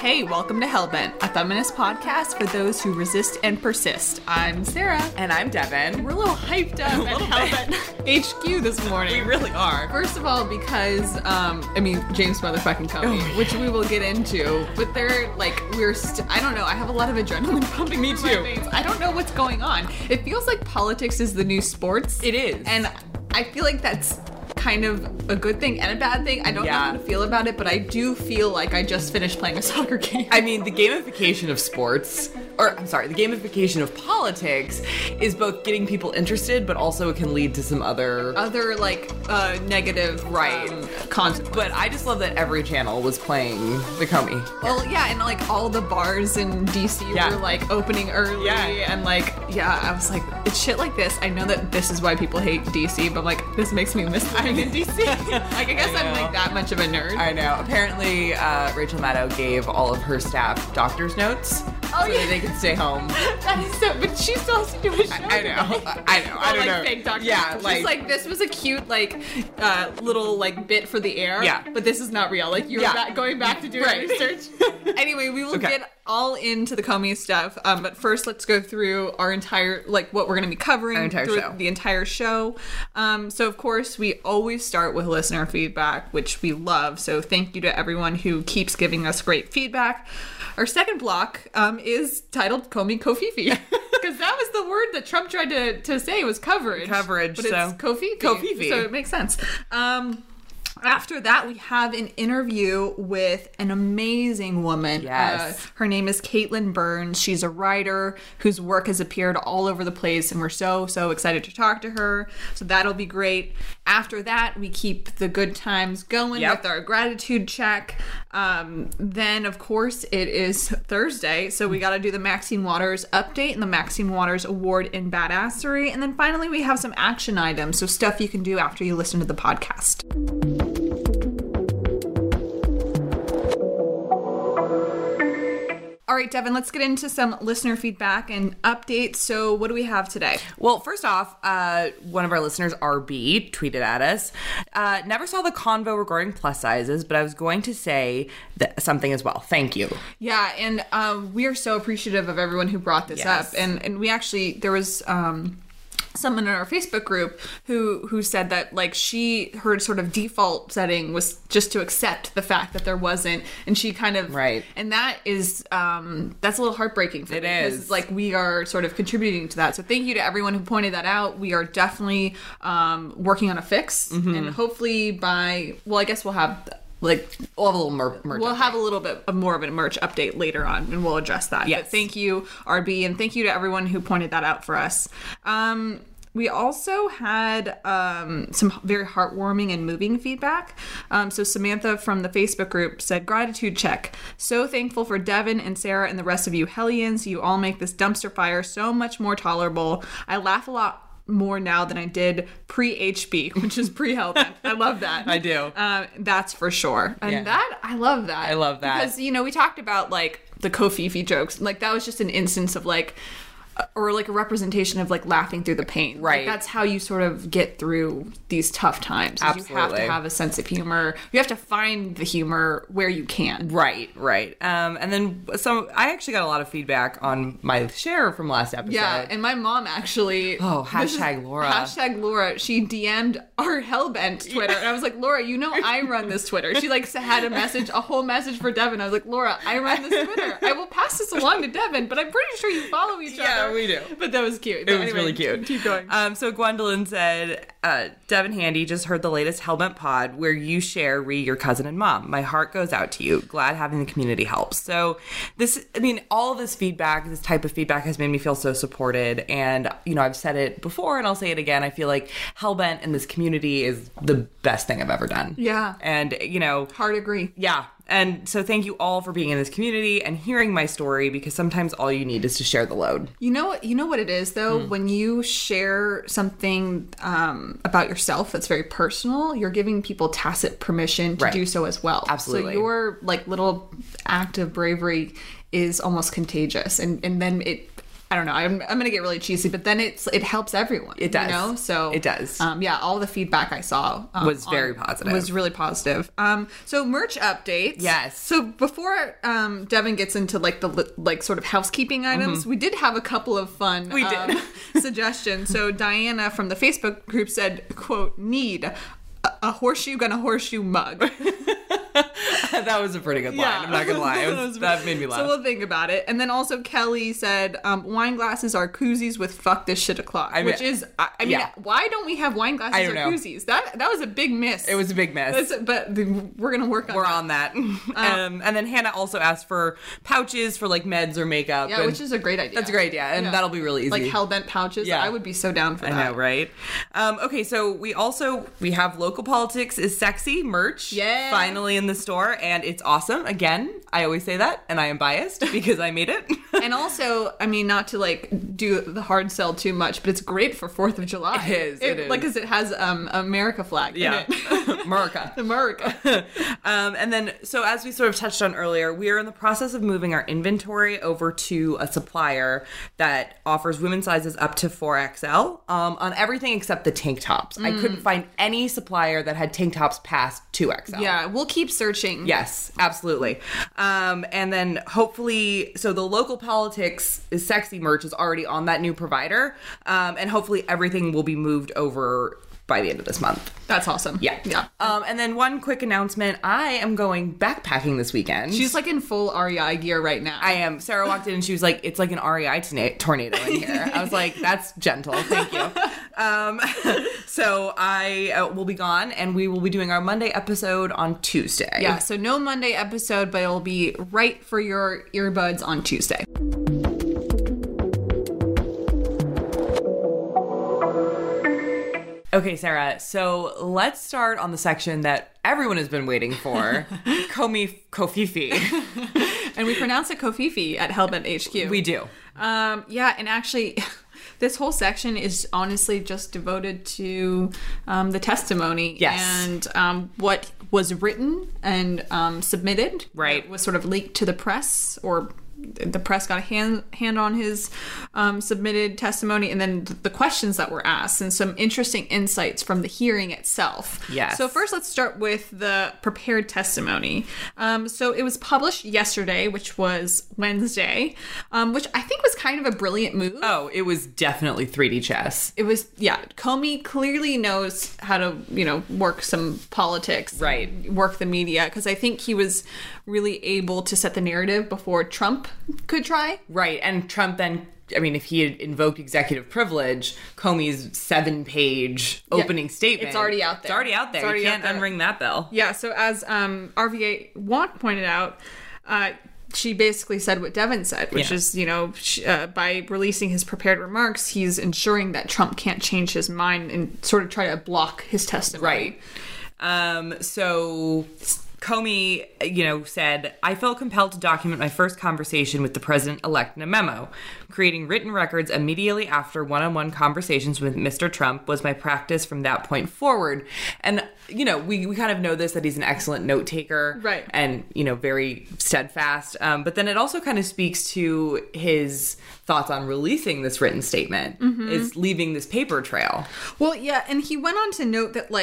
Hey, welcome to Hellbent, a feminist podcast for those who resist and persist. I'm Sarah. And I'm Devin. We're a little hyped up at Hellbent HQ this morning. We really are. First of all, because, James motherfucking Comey, which we will get into, but they're like, I don't know, I have a lot of adrenaline pumping Me through too. my veins. I don't know what's going on. It feels like politics is the new sports. It is. And I feel like that's kind of a good thing and a bad thing. I don't know how to feel about it, but I do feel like I just finished playing a soccer game. I mean, the gamification of sports, the gamification of politics is both getting people interested, but also it can lead to some other negative consequences. But I just love that every channel was playing the Comey. Well, yeah, and like all the bars in DC were like opening early, and I was like, it's shit like this. I know that this is why people hate DC, but like this makes me miss living in DC. I guess I'm like that much of a nerd. I know. Apparently, Rachel Maddow gave all of her staff doctor's notes so that they could stay home. That is so, but she still has to do a show. I know. I don't know. Fake doctor. Yeah, She's like, this was a cute little bit for the air. Yeah. But this is not real. Like you're going back to do research. Anyway, we will get all into the Comey stuff. But first, let's go through our entire what we're going to be covering through the entire show. So of course, we always start with listener feedback, which we love. So thank you to everyone who keeps giving us great feedback. Our second block is titled Comey Kofifi, because that was the word that Trump tried to say was coverage. But it's Kofifi. So it makes sense. After that, we have an interview with an amazing woman. Yes. Her name is Caitlin Burns. She's a writer whose work has appeared all over the place, and we're so excited to talk to her. So that'll be great. After that, we keep the good times going with our gratitude check. Then, of course, it is Thursday, so we got to do the Maxine Waters update and the Maxine Waters Award in Badassery. And then finally, we have some action items, so stuff you can do after you listen to the podcast. All right, Devin, let's get into some listener feedback and updates. So what do we have today? Well, first off, one of our listeners, RB, tweeted at us, never saw the convo regarding plus sizes, but I was going to say something as well. Thank you. Yeah, and we are so appreciative of everyone who brought this up. And we actually, there was someone in our Facebook group who said that her sort of default setting was just to accept the fact that there wasn't, and she kind of and that is that's a little heartbreaking for me. It is. Because we are sort of contributing to that. So thank you to everyone who pointed that out. We are definitely working on a fix, and hopefully I guess we'll have we'll have a little merch. We'll have a little bit more of a merch update later on, and we'll address that. Yes. But thank you, RB, and thank you to everyone who pointed that out for us. We also had some very heartwarming and moving feedback. So Samantha from the Facebook group said, gratitude check. So thankful for Devin and Sarah and the rest of you Hellions. You all make this dumpster fire so much more tolerable. I laugh a lot more now than I did pre-HB, which is pre-Hellbent. I love that. I do. That's for sure. And I love that. I love that. Because, we talked about, the Kofifi jokes. That was just an instance of, or a representation of laughing through the pain. Right. That's how you sort of get through these tough times. Absolutely. You have to have a sense of humor. You have to find the humor where you can. Right. And then I actually got a lot of feedback on my share from last episode. Yeah, and my mom actually... Oh, hashtag Laura. Hashtag Laura. She DM'd our Hellbent Twitter. And I was like, Laura, I run this Twitter. She had a whole message for Devin. I was like, Laura, I run this Twitter. I will pass this along to Devin, but I'm pretty sure you follow each other. Yeah, we do. But that was cute. It was really cute. Keep going. So Gwendolyn said, Devin Handy just heard the latest Hellbent pod where you share your cousin and mom. My heart goes out to you. Glad having the community helps. So all of this feedback, this type of feedback has made me feel so supported. And, I've said it before and I'll say it again. I feel like Hellbent and this community is the best thing I've ever done. Yeah. And, hard agree. Yeah. And so thank you all for being in this community and hearing my story, because sometimes all you need is to share the load. You know what it is, though? When you share something about yourself that's very personal, you're giving people tacit permission to do so as well. Absolutely. So your little act of bravery is almost contagious, and then it I don't know. I'm going to get really cheesy, but then it helps everyone. It does. You know? So it does. All the feedback I saw was very positive. Was really positive. So merch updates. Yes. So before Devin gets into the sort of housekeeping items, we did have a couple of fun suggestions. So Diana from the Facebook group said, quote, need a horseshoe gonna horseshoe mug. That was a pretty good line. Yeah. I'm not gonna lie. That made me laugh. So we'll think about it. And then also Kelly said, wine glasses are koozies with fuck this shit o'clock. I mean, why don't we have wine glasses or koozies? That was a big miss. It was a big miss. But we're gonna work on We're on that. And then Hannah also asked for pouches for like meds or makeup. Yeah, which is a great idea. That's a great idea. And that'll be really easy. Like Hellbent pouches. Yeah. I would be so down for that. I know, right? Okay, so we have Local Politics is Sexy merch. Yeah. Finally in the store. And it's awesome. Again, I always say that, and I am biased because I made it. And also, I mean, not to like do the hard sell too much, but it's great for 4th of July. It is. Like, because it has America flag in it. America. America. And then, so as we sort of touched on earlier, we are in the process of moving our inventory over to a supplier that offers women's sizes up to 4XL on everything except the tank tops. I couldn't find any supplier that had tank tops past 2XL. Yeah, we'll keep searching. Yes, absolutely. And then hopefully, so the Local Politics is Sexy merch is already on that new provider. And hopefully everything will be moved over by the end of this month. That's awesome. Yeah. And then one quick announcement. I am going backpacking this weekend. She's like in full REI gear right now. I am. Sarah walked in and she was like, it's like an REI tornado in here. I was like, that's gentle. Thank you. So I will be gone and we will be doing our Monday episode on Tuesday. Yeah. So no Monday episode, but it'll be right for your earbuds on Tuesday. Okay, Sarah, so let's start on the section that everyone has been waiting for, Kofifi. And we pronounce it Kofifi at Hellbent HQ. We do. Yeah, and actually, this whole section is honestly just devoted to the testimony. Yes. And what was written and submitted. Right. Was sort of leaked to the press, or the press got a hand on his submitted testimony, and then the questions that were asked and some interesting insights from the hearing itself. Yes. So first, let's start with the prepared testimony. So it was published yesterday, which was Wednesday, which I think was kind of a brilliant move. Oh, it was definitely 3D chess. It was, yeah. Comey clearly knows how to, work some politics. Right. Work the media, because I think he was really able to set the narrative before Trump could try. Right. And Trump then, I mean, if he had invoked executive privilege, Comey's 7-page opening statement. It's already out there. It's already out there. You can't unring that bell. Yeah. So as RVA Watt pointed out, she basically said what Devin said, which is, by releasing his prepared remarks, he's ensuring that Trump can't change his mind and sort of try to block his testimony. Right. So Comey, said, I felt compelled to document my first conversation with the president-elect in a memo. Creating written records immediately after one-on-one conversations with Mr. Trump was my practice from that point forward. And, we kind of know this, that he's an excellent note taker. Right. And, very steadfast. But then it also kind of speaks to his thoughts on releasing this written statement, is leaving this paper trail. Well, yeah, and he went on to note that,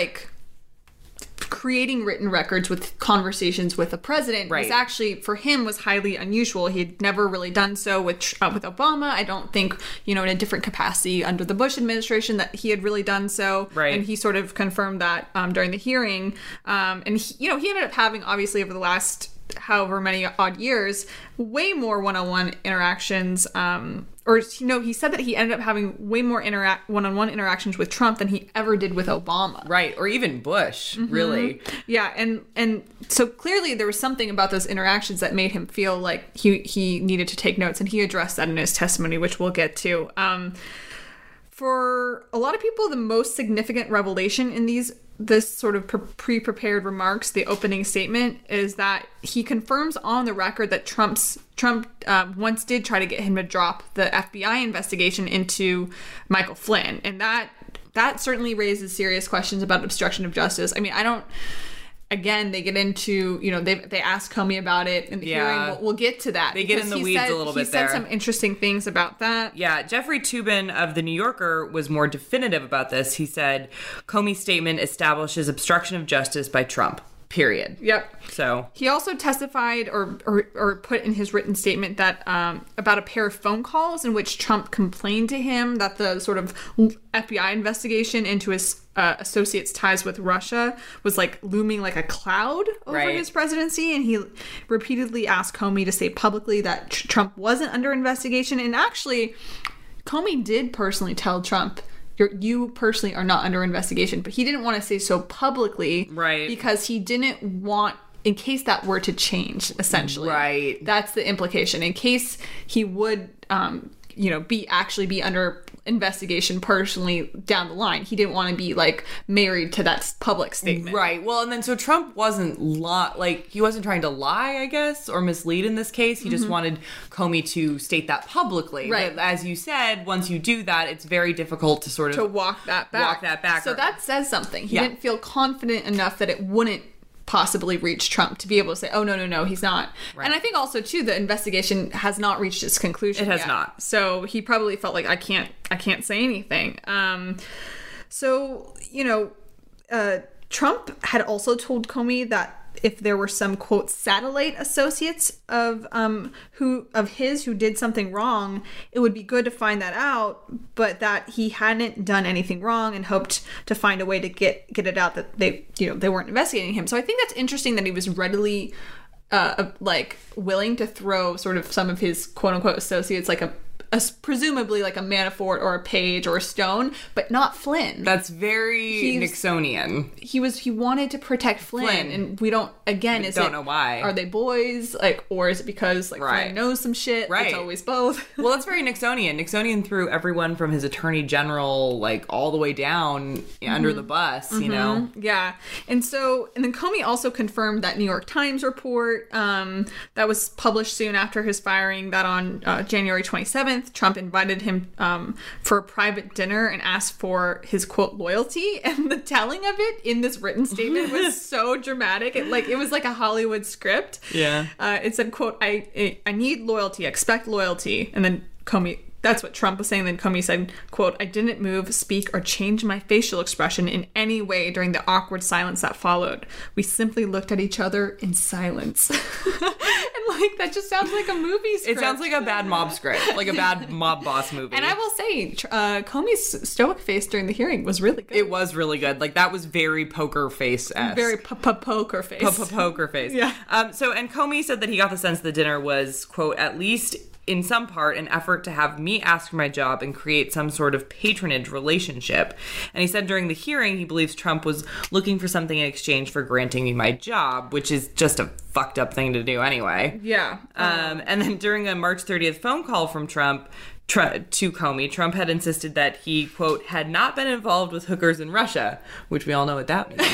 creating written records with conversations with the president was actually, for him, was highly unusual. He had never really done so with Obama. I don't think, in a different capacity under the Bush administration that he had really done so. Right. And he sort of confirmed that during the hearing. And he ended up having, obviously, over the last however many odd years, way more one-on-one interactions. He said that he ended up having way more one-on-one interactions with Trump than he ever did with Obama. Right, or even Bush, really. Yeah, and so clearly there was something about those interactions that made him feel like he needed to take notes, and he addressed that in his testimony, which we'll get to. For a lot of people, the most significant revelation in this sort of pre-prepared remarks, the opening statement, is that he confirms on the record that Trump once did try to get him to drop the FBI investigation into Michael Flynn. And that certainly raises serious questions about obstruction of justice. I mean, again, they get into, they ask Comey about it in the hearing. We'll get to that. They get in the weeds a little bit there. He said some interesting things about that. Yeah, Jeffrey Toobin of The New Yorker was more definitive about this. He said, Comey's statement establishes obstruction of justice by Trump. Period. Yep. So he also testified or put in his written statement that about a pair of phone calls in which Trump complained to him that the sort of FBI investigation into his associates' ties with Russia was like looming like a cloud over his presidency, and he repeatedly asked Comey to say publicly that Trump wasn't under investigation. And actually, Comey did personally tell Trump, you personally are not under investigation, but he didn't want to say so publicly, right? Because he didn't want, in case that were to change, essentially, right? That's the implication. In case he would, be under investigation personally down the line, he didn't want to be like married to that public statement, right? Well, and then so Trump wasn't he wasn't trying to lie, I guess, or mislead in this case. He just wanted Comey to state that publicly, right? But as you said, once you do that, it's very difficult to sort of walk that back. So that says something. He didn't feel confident enough that it wouldn't possibly reach Trump to be able to say, oh, no, he's not. Right. And I think also, too, the investigation has not reached its conclusion yet. It has not. So he probably felt like, I can't say anything. Trump had also told Comey that if there were some, quote, satellite associates of his who did something wrong, it would be good to find that out, but that he hadn't done anything wrong and hoped to find a way to get it out that they weren't investigating him. So I think that's interesting that he was readily willing to throw sort of some of his, quote unquote, associates like presumably like a Manafort or a Page or a Stone, but not Flynn. That's very Nixonian. He wanted to protect Flynn. And we don't know why. Are they boys? Or is it because Flynn knows some shit? Right. It's always both. Well, that's very Nixonian. Nixonian threw everyone from his attorney general all the way down under the bus, you know? Yeah. And then Comey also confirmed that New York Times report that was published soon after his firing, that on January 27th, Trump invited him for a private dinner and asked for his, quote, loyalty. And the telling of it in this written statement was so dramatic. It was like a Hollywood script. Yeah. It said, quote, I need loyalty, expect loyalty. And then Comey, that's what Trump was saying. Then Comey said, quote, I didn't move, speak, or change my facial expression in any way during the awkward silence that followed. We simply looked at each other in silence. And that just sounds like a movie script. It sounds like a bad mob script, like a bad mob boss movie. And I will say, Comey's stoic face during the hearing was really good. It was really good. That was very poker face-esque. Very poker face. Poker face. Yeah. And Comey said that he got the sense the dinner was, quote, at least in some part, an effort to have me ask for my job and create some sort of patronage relationship. And he said during the hearing, he believes Trump was looking for something in exchange for granting me my job, which is just a fucked up thing to do anyway. Yeah. And then during a March 30th phone call from Trump to Comey, Trump had insisted that he, quote, had not been involved with hookers in Russia, which we all know what that means.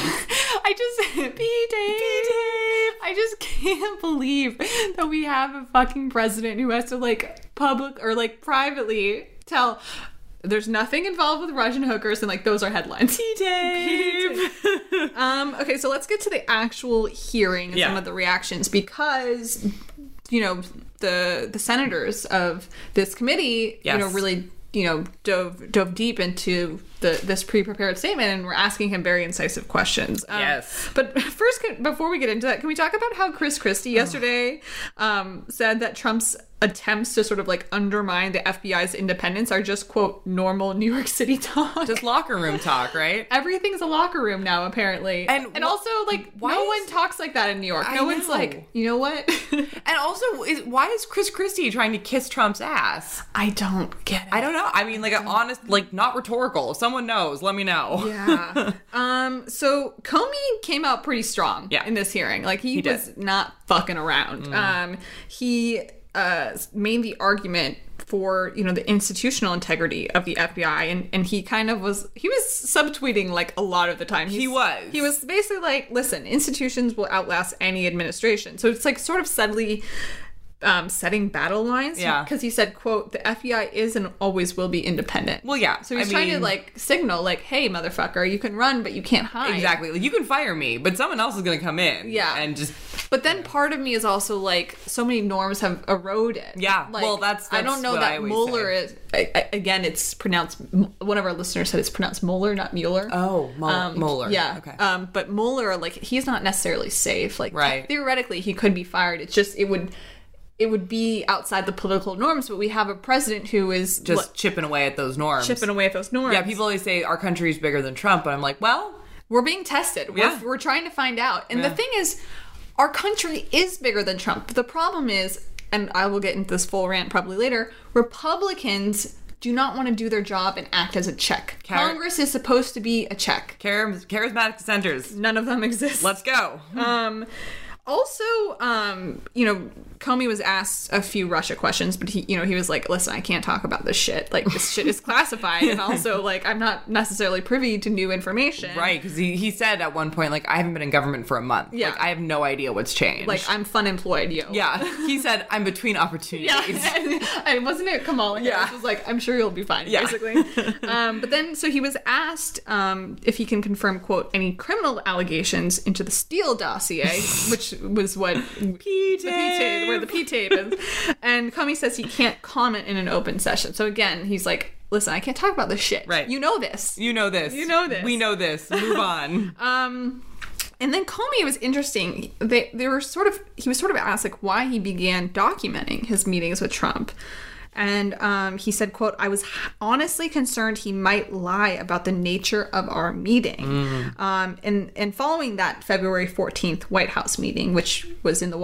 I just can't believe that we have a fucking president who has to public or privately tell there's nothing involved with Russian hookers, and those are headlines. P-tape. Okay, so let's get to the actual hearing and some of the reactions, because the senators of this committee really dove deep into this pre-prepared statement and were asking him very incisive questions. Yes. But first, before we get into that, can we talk about how Chris Christie yesterday said that Trump's attempts to sort of undermine the FBI's independence are just, quote, normal New York City talk. Just locker room talk, right? Everything's a locker room now, apparently. And also, no one talks like that in New York. No one's like, you know what? And also, why is Chris Christie trying to kiss Trump's ass? I don't get it. I don't know. I mean, an honest, not rhetorical. If someone knows, let me know. Yeah. So Comey came out pretty strong in this hearing. He was not fucking around. He made the argument for the institutional integrity of the FBI, and he was subtweeting a lot of the time. He was basically listen, institutions will outlast any administration. So it's sort of subtly setting battle lines. Yeah. Because he said, quote, the FBI is and always will be independent. Well, yeah. So he's trying to, like, signal, like, hey, motherfucker, you can run, but you can't hide. Exactly. Like, you can fire me, but someone else is going to come in. Yeah. And just... But then part of me is also, like, so many norms have eroded. Yeah. Like, well, that's I don't know what that Mueller is... again, it's pronounced... One of our listeners said it's pronounced Mueller, not Mueller. Oh, Mueller. Yeah. Okay. But Mueller, like, he's not necessarily safe. Like, right. Theoretically, he could be fired. It's just, it would be outside the political norms, but we have a president who is... Just chipping away at those norms. Yeah, people always say our country is bigger than Trump, but I'm like, well... We're being tested. We're trying to find out. And the thing is, our country is bigger than Trump. The problem is, and I will get into this full rant probably later, Republicans do not want to do their job and act as a check. Congress is supposed to be a check. Charismatic dissenters. None of them exist. Let's go. Also, Comey was asked a few Russia questions, but he was like, listen, I can't talk about this shit. Like, this shit is classified. And also, like, I'm not necessarily privy to new information. Right, because he said at one point, like, I haven't been in government for a month. Yeah. Like, I have no idea what's changed. Like, I'm fun employed, yo. Yeah. He said, I'm between opportunities. Yeah. And wasn't it Kamala Harris? Yeah. Was like, I'm sure you'll be fine, basically. But then, so he was asked if he can confirm, quote, any criminal allegations into the Steele dossier, which was what P-tape. where the P-tape is. And Comey says he can't comment in an open session. So again, he's like, listen, I can't talk about this shit. Right. You know this. You know this. You know this. We know this. Move on. And then Comey was interesting. He was sort of asked, like, why he began documenting his meetings with Trump. And he said, quote, I was honestly concerned he might lie about the nature of our meeting. And following that February 14th White House meeting, which was in the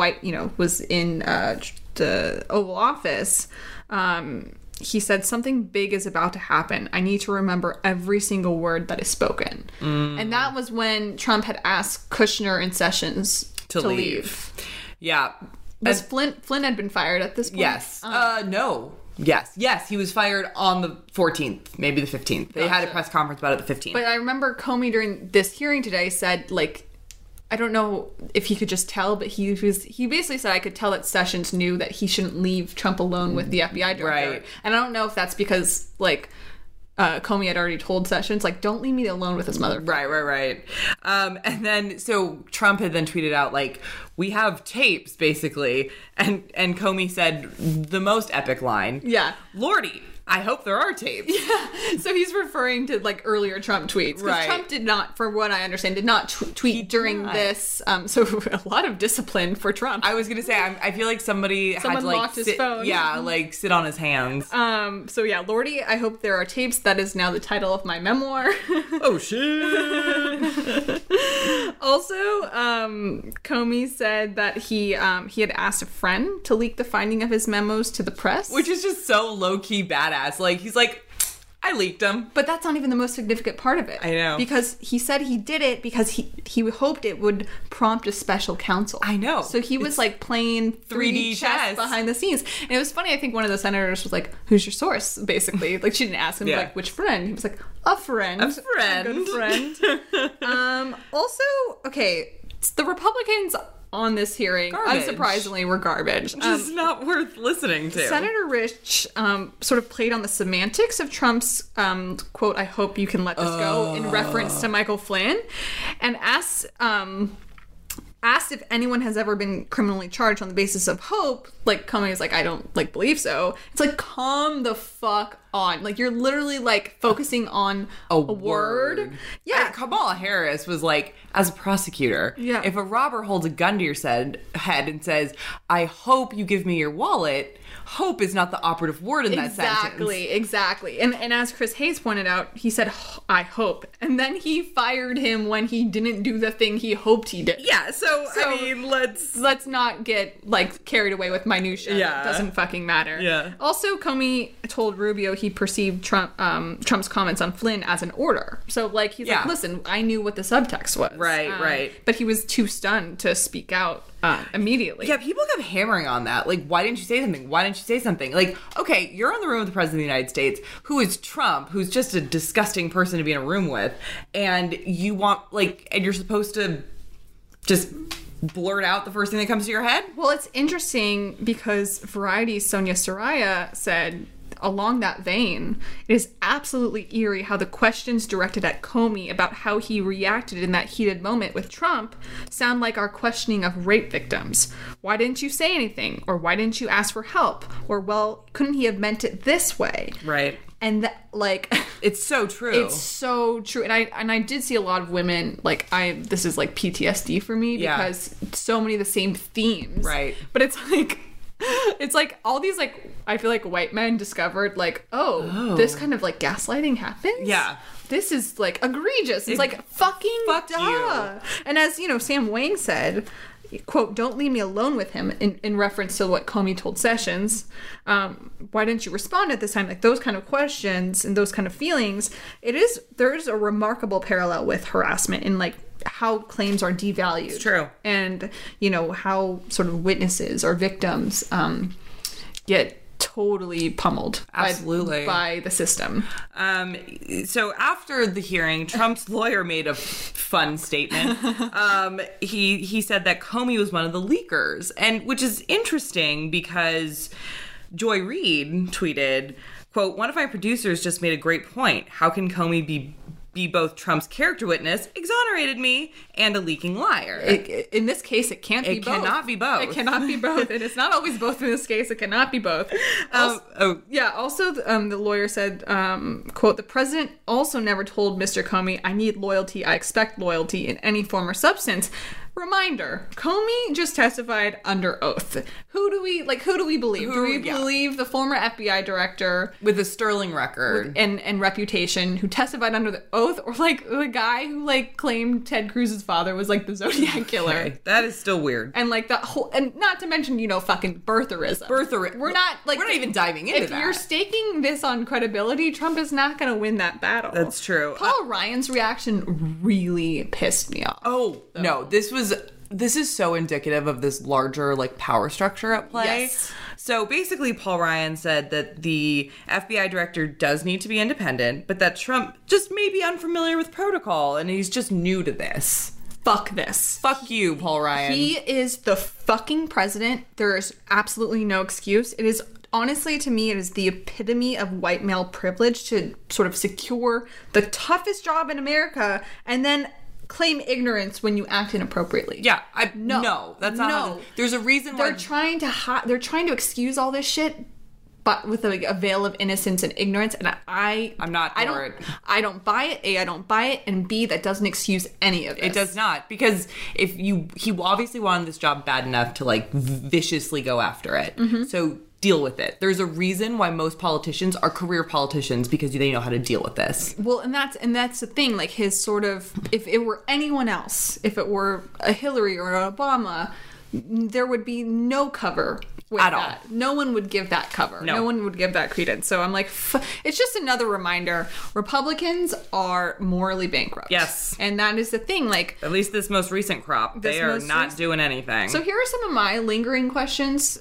the Oval Office, he said, something big is about to happen. I need to remember every single word that is spoken. And that was when Trump had asked Kushner and Sessions to leave. Yeah. Was Flynn had been fired at this point? Yes. No. Yes, he was fired on the 14th, maybe the 15th. They had a press conference about it the 15th. But I remember Comey during this hearing today said, like, I don't know if he could just tell, but he basically said, I could tell that Sessions knew that he shouldn't leave Trump alone with the FBI director. Right. And I don't know if that's because, like, Comey had already told Sessions, like, don't leave me alone with his mother. Right. And then, so Trump had then tweeted out, like, we have tapes, basically. And Comey said the most epic line. Yeah. Lordy, I hope there are tapes. Yeah. So he's referring to, like, earlier Trump tweets. Because Trump did not, for what I understand, tweet during this. So a lot of discipline for Trump. I was going to say, I feel like someone had to, like, locked his phone. Yeah, like, sit on his hands. So yeah, Lordy, I hope there are tapes. That is now the title of my memoir. Oh, shit. Also, Comey said that he had asked a friend to leak the finding of his memos to the press. Which is just so low-key badass. Like, he's like, I leaked them. But that's not even the most significant part of it. I know. Because he said he did it because he hoped it would prompt a special counsel. I know. So he was like playing 3D chess behind the scenes. And it was funny, I think one of the senators was like, who's your source, basically? Like, she didn't ask him, like, which friend? He was like, a friend. A friend. A good friend. Also, okay, the Republicans on this hearing, unsurprisingly, were garbage. Which is not worth listening to. Senator Rich sort of played on the semantics of Trump's, quote, I hope you can let this go, in reference to Michael Flynn, and asked if anyone has ever been criminally charged on the basis of hope. Like, Comey is like, I don't, like, believe so. It's like, calm the fuck on. Like, you're literally, like, focusing on a word. Yeah. And Kamala Harris was like, as a prosecutor, if a robber holds a gun to your head and says, I hope you give me your wallet, hope is not the operative word in that sentence. Exactly. And as Chris Hayes pointed out, he said, I hope. And then he fired him when he didn't do the thing he hoped he did. Yeah, so I mean, let's not get, like, carried away with minutia. Yeah. It doesn't fucking matter. Yeah. Also, Comey told Rubio he perceived Trump's comments on Flynn as an order. So, like, he's like, listen, I knew what the subtext was. Right. But he was too stunned to speak out immediately. Yeah, people kept hammering on that. Like, why didn't you say something? Why didn't you say something? Like, okay, you're in the room with the President of the United States, who is Trump, who's just a disgusting person to be in a room with, and you want, like, and you're supposed to just blurt out the first thing that comes to your head? Well, it's interesting because Variety's Sonia Saraiya said, along that vein, it is absolutely eerie how the questions directed at Comey about how he reacted in that heated moment with Trump sound like our questioning of rape victims. Why didn't you say anything? Or why didn't you ask for help? Or, well, couldn't he have meant it this way? Right. And it's so true. It's so true. And I did see a lot of women, this is like PTSD for me because so many of the same themes. Right. But it's like all these I feel like white men discovered this kind of gaslighting happens. Yeah. This is egregious. It's fucking fuck duh. you. And as Sam Wang said, quote, "Don't leave me alone with him," in reference to what Comey told Sessions. Why didn't you respond at this time? Those kind of questions and those kind of feelings. There's a remarkable parallel with harassment in how claims are devalued. It's true. And, how sort of witnesses or victims get totally pummeled absolutely by the system. So after the hearing, Trump's lawyer made a fun statement. He said that Comey was one of the leakers, and which is interesting because Joy Reid tweeted, quote, "One of my producers just made a great point. How can Comey be both Trump's character witness, exonerated me, and a leaking liar?" In this case, it can't be both. It cannot be both. It cannot be both. And it's not always both in this case. It cannot be both. Also, the lawyer said, quote, "The president also never told Mr. Comey, I need loyalty, I expect loyalty in any form or substance." Reminder, Comey just testified under oath. Who do we believe? Do we believe the former FBI director with a sterling record and reputation who testified under the oath, or the guy who claimed Ted Cruz's father was the Zodiac killer? Okay. That is still weird. And that whole, and not to mention fucking birtherism. We're not even diving into that. If you're staking this on credibility, Trump is not going to win that battle. That's true. Paul Ryan's reaction really pissed me off. Oh, so. No, this is so indicative of this larger power structure at play. Yes. So basically, Paul Ryan said that the FBI director does need to be independent, but that Trump just may be unfamiliar with protocol and he's just new to this. Fuck this. Fuck you, Paul Ryan. He is the fucking president. There is absolutely no excuse. It is honestly, to me, it is the epitome of white male privilege to sort of secure the toughest job in America and then claim ignorance when you act inappropriately. Yeah, no, that's not. No, there's a reason why they're trying to excuse all this shit, but with a veil of innocence and ignorance. And I'm not for it. I don't buy it. A, I don't buy it, and B, that doesn't excuse any of it. It does not, because he obviously wanted this job bad enough to viciously go after it. Mm-hmm. So deal with it. There's a reason why most politicians are career politicians, because they know how to deal with this. Well, and that's the thing. His sort of, if it were anyone else, if it were a Hillary or an Obama, there would be no cover with at that. all. No one would give that cover. No one would give that credence. So I'm it's just another reminder. Republicans are morally bankrupt. Yes. And that is the thing. At least this most recent crop, they are not doing anything. So here are some of my lingering questions.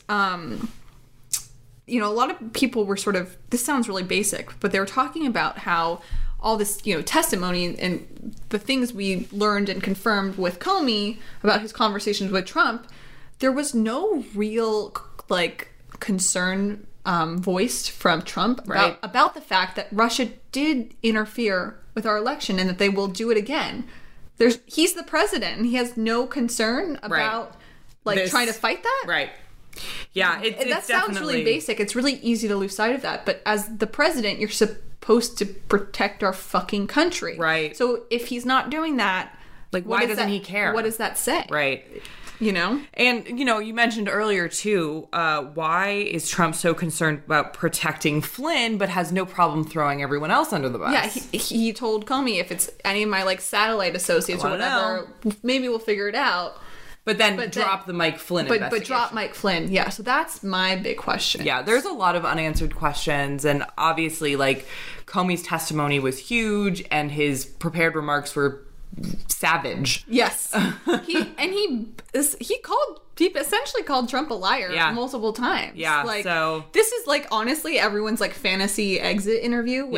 A lot of people were this sounds really basic, but they were talking about how all this, testimony and the things we learned and confirmed with Comey about his conversations with Trump, there was no real, concern voiced from Trump about the fact that Russia did interfere with our election and that they will do it again. He's the president and he has no concern about, trying to fight that? Right. Yeah, that sounds really basic. It's really easy to lose sight of that. But as the president, you're supposed to protect our fucking country. Right. So if he's not doing that, why doesn't he care? What does that say? Right. And, you mentioned earlier, too, why is Trump so concerned about protecting Flynn, but has no problem throwing everyone else under the bus? Yeah, he told Comey, if it's any of my, satellite associates or whatever, maybe we'll figure it out. But then drop the Mike Flynn investigation. But drop Mike Flynn, yeah. So that's my big question. Yeah, there's a lot of unanswered questions. And obviously, Comey's testimony was huge and his prepared remarks were savage. Yes. He essentially called Trump a liar multiple times. Yeah, this is honestly everyone's fantasy exit interview with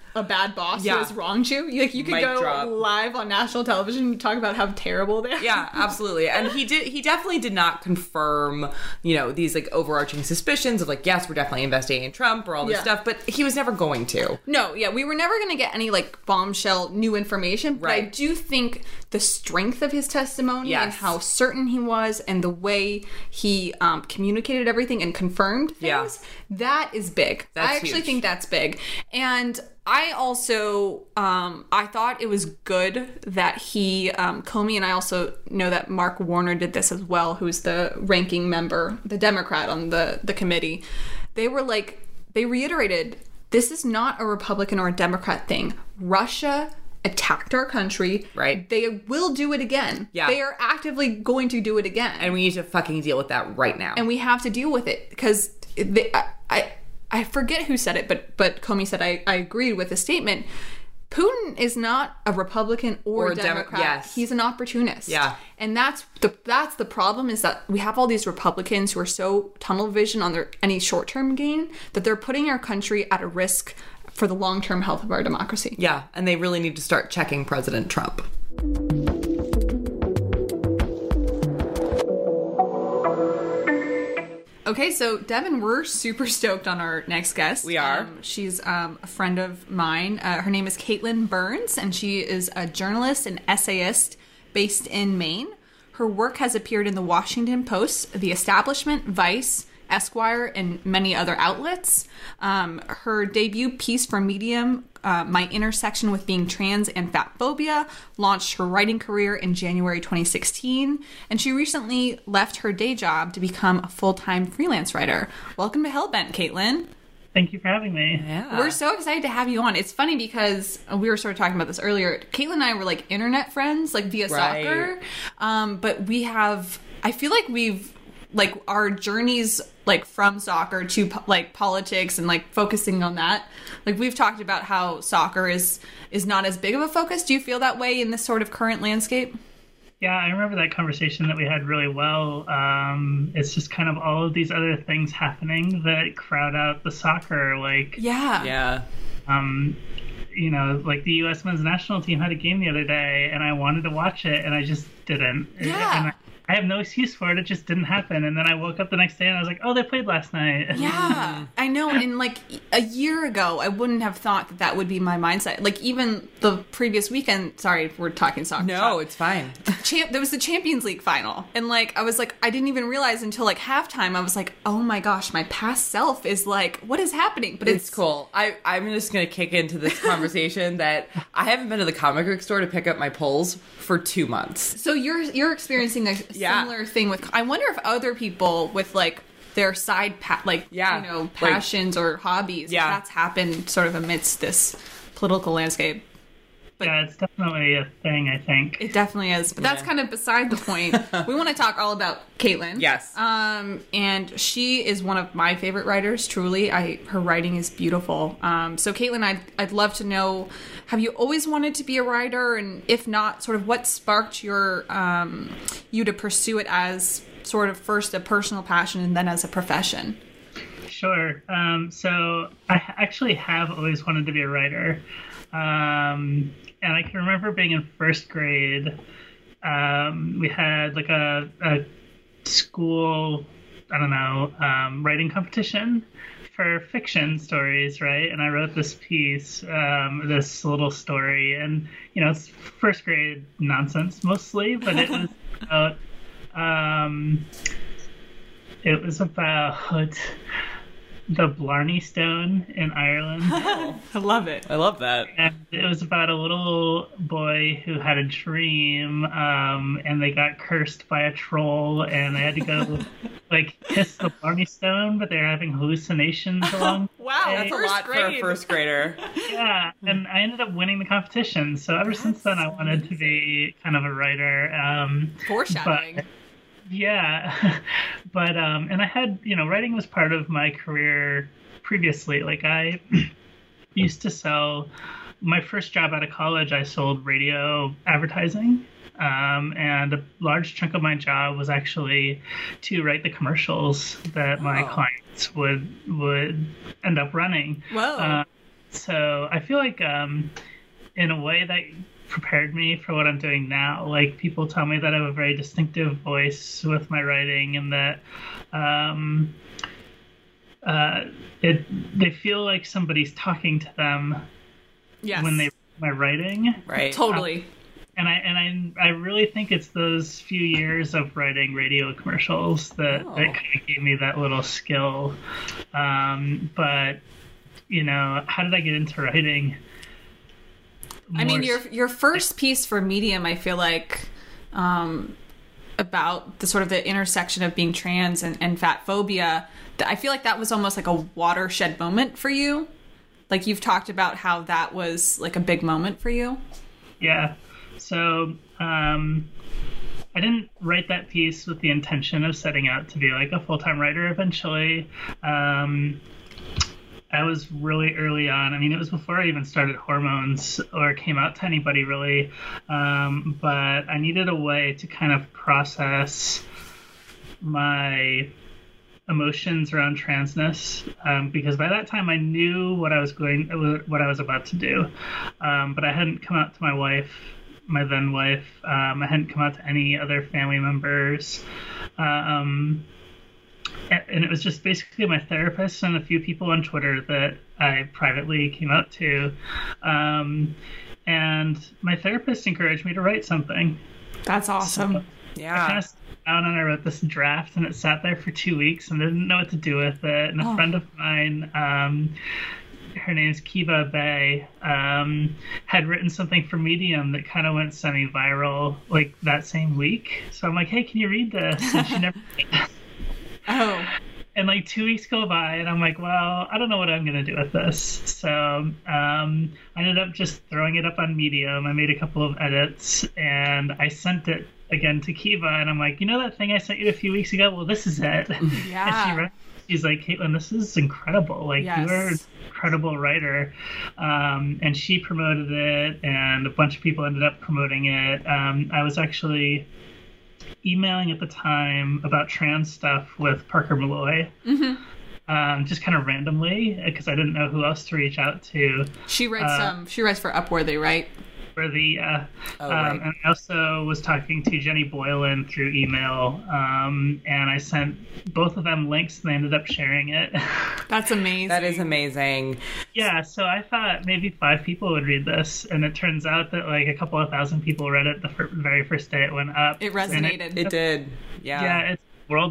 a bad boss who has wronged you. Like, you could go live on national television and talk about how terrible they are. Yeah, absolutely. And he definitely did not confirm, these like overarching suspicions of like, yes, we're definitely investigating Trump or all this stuff, but he was never going to. No, we were never going to get any like bombshell new information, but I do think the strength of his testimony and how certain he was and the way he communicated everything and confirmed things, that is big. I actually think that's big. And I also, I thought it was good that he, Comey, and I also know that Mark Warner did this as well, who's the ranking member, the Democrat on the committee. They were like, they reiterated, this is not a Republican or a Democrat thing. Russia attacked our country. Right. They will do it again. Yeah. They are actively going to do it again. And we need to fucking deal with that right now. And we have to deal with it because I forget who said it, but Comey said I agreed with the statement. Putin is not a Republican or a Democrat. Yes. He's an opportunist. Yeah. And that's the problem, is that we have all these Republicans who are so tunnel vision on any short-term gain that they're putting our country at a risk for the long-term health of our democracy. Yeah, and they really need to start checking President Trump. Okay, so Devin, we're super stoked on our next guest. We are. She's a friend of mine. Her name is Caitlin Burns, and she is a journalist and essayist based in Maine. Her work has appeared in the Washington Post, The Establishment, Vice, Esquire, and many other outlets. Her debut piece for Medium, My Intersection with Being Trans and Fat Phobia, launched her writing career in January 2016, and she recently left her day job to become a full-time freelance writer. Welcome to Hellbent, Caitlin. Thank you for having me. Yeah. We're so excited to have you on. It's funny because we were sort of talking about this earlier. Caitlin and I were like internet friends, like via soccer, but I feel like we've like our journeys like from soccer to like politics and like focusing on that, like we've talked about how soccer is not as big of a focus. Do you feel that way in this sort of current landscape? Yeah, I remember that conversation that we had really well. It's just kind of all of these other things happening that crowd out the soccer. Like yeah. Like the U.S. men's national team had a game the other day, and I wanted to watch it, and I just didn't. Yeah. And I have no excuse for it. It just didn't happen. And then I woke up the next day and I was like, oh, they played last night. Yeah, I know. And like a year ago, I wouldn't have thought that would be my mindset. Like even the previous weekend, sorry if we're talking soccer. No, it's fine. There was the Champions League final. And like, I was like, I didn't even realize until like halftime. I was like, oh my gosh, my past self is like, what is happening? But it's cool. I'm just going to kick into this conversation that I haven't been to the comic book store to pick up my polls for 2 months. So you're experiencing a similar thing with. I wonder if other people with like their side passions or hobbies, that's happened sort of amidst this political landscape. But yeah, it's definitely a thing, I think. It definitely is. But that's kind of beside the point. We want to talk all about Caitlin. Yes. And she is one of my favorite writers, truly. Her writing is beautiful. So Caitlin, I'd love to know, have you always wanted to be a writer? And if not, sort of what sparked you to pursue it as sort of first a personal passion and then as a profession? Sure. So I actually have always wanted to be a writer. And I can remember being in first grade. We had like a school, writing competition for fiction stories, right? And I wrote this piece, this little story, and it's first grade nonsense mostly, but it was about the Blarney Stone in Ireland. I love it. I love that. And it was about a little boy who had a dream, and they got cursed by a troll, and they had to go kiss the Blarney Stone, but they were having hallucinations along. Wow, that's a lot for a first grader. Yeah, and I ended up winning the competition. So ever since then, I wanted to be kind of a writer. Foreshadowing. Yeah, but and I had, writing was part of my career previously. Like I used to sell, my first job out of college, I sold radio advertising. And a large chunk of my job was actually to write the commercials that my clients would end up running. Whoa. So I feel like in a way that prepared me for what I'm doing now. Like, people tell me that I have a very distinctive voice with my writing, and that they feel like somebody's talking to them when they read my writing. Right. Totally. And I really think it's those few years of writing radio commercials that kind of gave me that little skill. But, you know, how did I get into writing? I mean, your first piece for Medium, I feel like, about the sort of the intersection of being trans and fat phobia, I feel like that was almost like a watershed moment for you. Like, you've talked about how that was like a big moment for you. Yeah. So I didn't write that piece with the intention of setting out to be like a full-time writer eventually. I was really early on. I mean, it was before I even started Hormones or came out to anybody, really. But I needed a way to kind of process my emotions around transness, because by that time I knew what I was about to do. But I hadn't come out to my wife, my then wife. I hadn't come out to any other family members. And it was just basically my therapist and a few people on Twitter that I privately came out to. And my therapist encouraged me to write something. That's awesome. So yeah. I kind of sat down and I wrote this draft, and it sat there for 2 weeks and I didn't know what to do with it. And a friend of mine, her name's Kiva Bay, had written something for Medium that kind of went semi-viral like that same week. So I'm like, hey, can you read this? And she never did. Oh. And like 2 weeks go by, and I'm like, well, I don't know what I'm going to do with this. So I ended up just throwing it up on Medium. I made a couple of edits, and I sent it again to Kiva. And I'm like, you know that thing I sent you a few weeks ago? Well, this is it. Yeah. And she's like, Caitlin, this is incredible. Like, yes. You're an incredible writer. And she promoted it, and a bunch of people ended up promoting it. I was actually emailing at the time about trans stuff with Parker Malloy, just kind of randomly, because I didn't know who else to reach out to. She writes she writes for Upworthy, right? For the right. And I also was talking to Jenny Boylan through email, and I sent both of them links, and they ended up sharing it. That's amazing. That is amazing. Yeah, so I thought maybe 5 people would read this, and it turns out that like a couple of thousand people read it the very first day it went up. It resonated. It did. Yeah. Yeah, it's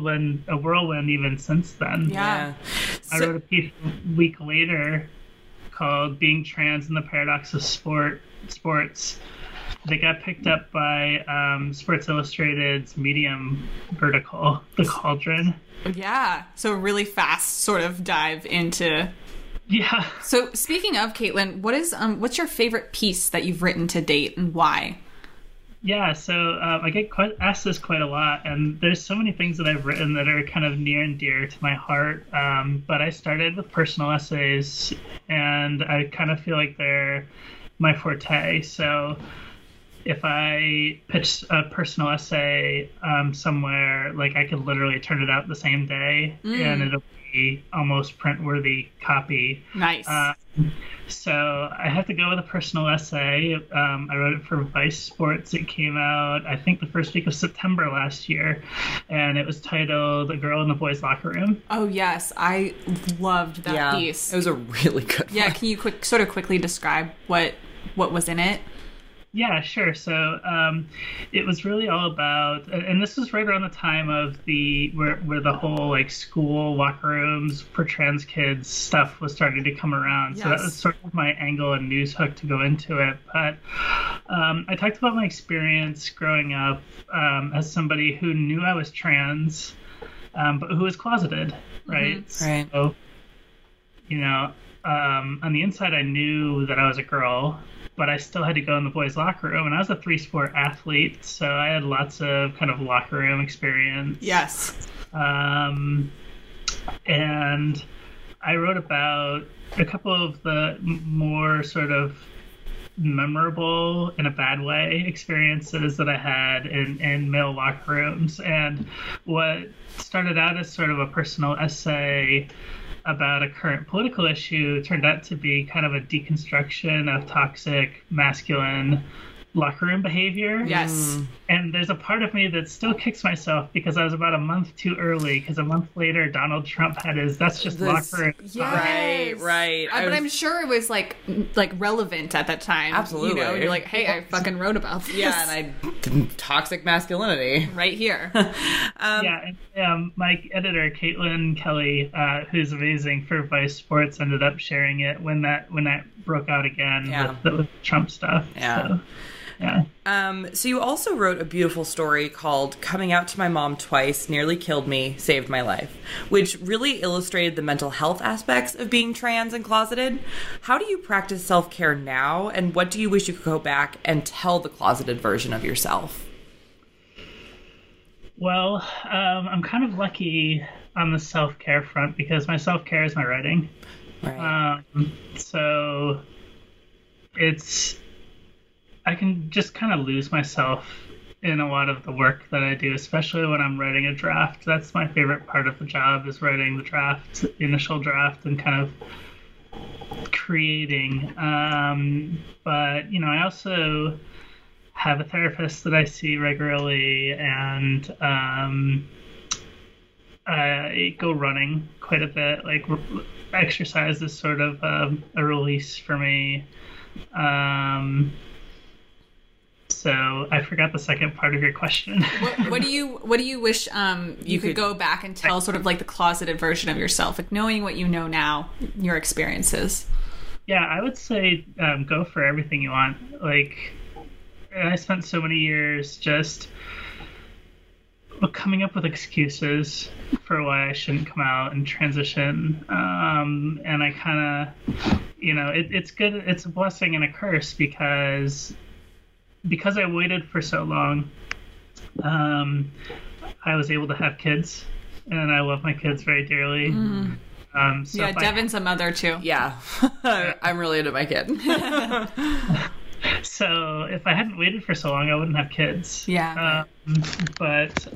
a whirlwind even since then. Yeah. I wrote a piece a week later called "Being Trans and the Paradox of Sports." They got picked up by Sports Illustrated's Medium vertical, The Cauldron. Yeah, so a really fast sort of dive into. Yeah. So speaking of, Caitlin, what's your favorite piece that you've written to date, and why? Yeah, so I get asked this quite a lot, and there's so many things that I've written that are kind of near and dear to my heart. But I started with personal essays, and I kind of feel like they're my forte. So if I pitch a personal essay somewhere, like I could literally turn it out the same day, and it'll be almost print-worthy copy. Nice. So I have to go with a personal essay. I wrote it for Vice Sports. It came out, I think, the first week of September last year, and it was titled "A Girl in the Boys' Locker Room." Oh yes, I loved that piece. It was a really good one. Yeah, can you quickly describe what was in it? Yeah, sure. So it was really all about, and this was right around the time of where the whole like school locker rooms for trans kids stuff was starting to come around. Yes. So that was sort of my angle and news hook to go into it. But I talked about my experience growing up as somebody who knew I was trans, but who was closeted, right? Mm-hmm. Right. So, you know, on the inside, I knew that I was a girl, but I still had to go in the boys' locker room. And I was a 3-sport athlete, so I had lots of kind of locker room experience. Yes. And I wrote about a couple of the more sort of memorable in a bad way experiences that I had in male locker rooms. And what started out as sort of a personal essay about a current political issue turned out to be kind of a deconstruction of toxic masculine locker room behavior. Yes. And there's a part of me that still kicks myself because I was about a month too early, because a month later Donald Trump had his "that's just locker room." Yes. Right. But I'm sure it was like relevant at that time. Absolutely. You know, you're like, hey, I fucking wrote about this. Yeah, and toxic masculinity. Right here. My editor, Caitlin Kelly, who's amazing for Vice Sports, ended up sharing it when that broke out again with the Trump stuff. Yeah. So, so you also wrote a beautiful story called "Coming Out to My Mom Twice Nearly Killed Me, Saved My Life," which really illustrated the mental health aspects of being trans and closeted. How do you practice self-care now, and what do you wish you could go back and tell the closeted version of yourself? Well, I'm kind of lucky on the self-care front because my self-care is my writing. Right. So I can just kind of lose myself in a lot of the work that I do, especially when I'm writing a draft. That's my favorite part of the job, is writing the draft, the initial draft, and kind of creating. But, you know, I also have a therapist that I see regularly, and I go running quite a bit. Like, exercise is sort of a release for me. So I forgot the second part of your question. What do you wish you could go back and tell sort of like the closeted version of yourself, like knowing what you know now, your experiences? Yeah, I would say go for everything you want. Like, I spent so many years just coming up with excuses for why I shouldn't come out and transition. And I kind of, you know, it's good. It's a blessing and a curse because I waited for so long. I was able to have kids, and I love my kids very dearly. So Devin's a mother too. Yeah. I'm really into my kid. So if I hadn't waited for so long, I wouldn't have kids. Yeah. But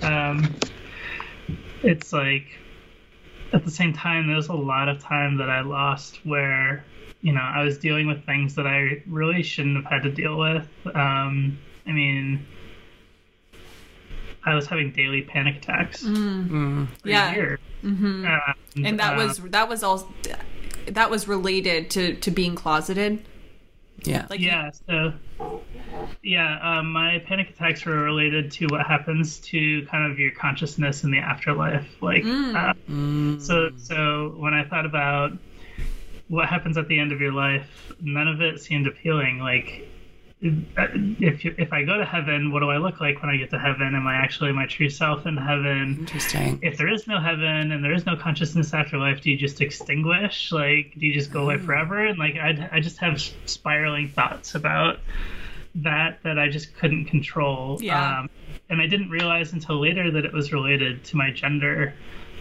it's like, at the same time, there was a lot of time that I lost where, you know, I was dealing with things that I really shouldn't have had to deal with. I mean, I was having daily panic attacks for years. Mm-hmm. And that was related to being closeted. Yeah. My panic attacks were related to what happens to kind of your consciousness in the afterlife. Like, so when I thought about what happens at the end of your life, none of it seemed appealing. Like, if I go to heaven, what do I look like when I get to heaven? Am I actually my true self in heaven? Interesting. If there is no heaven and there is no consciousness afterlife, do you just extinguish? Like, do you just go away forever? And like, I just have spiraling thoughts about that I just couldn't control. Yeah. And I didn't realize until later that it was related to my gender.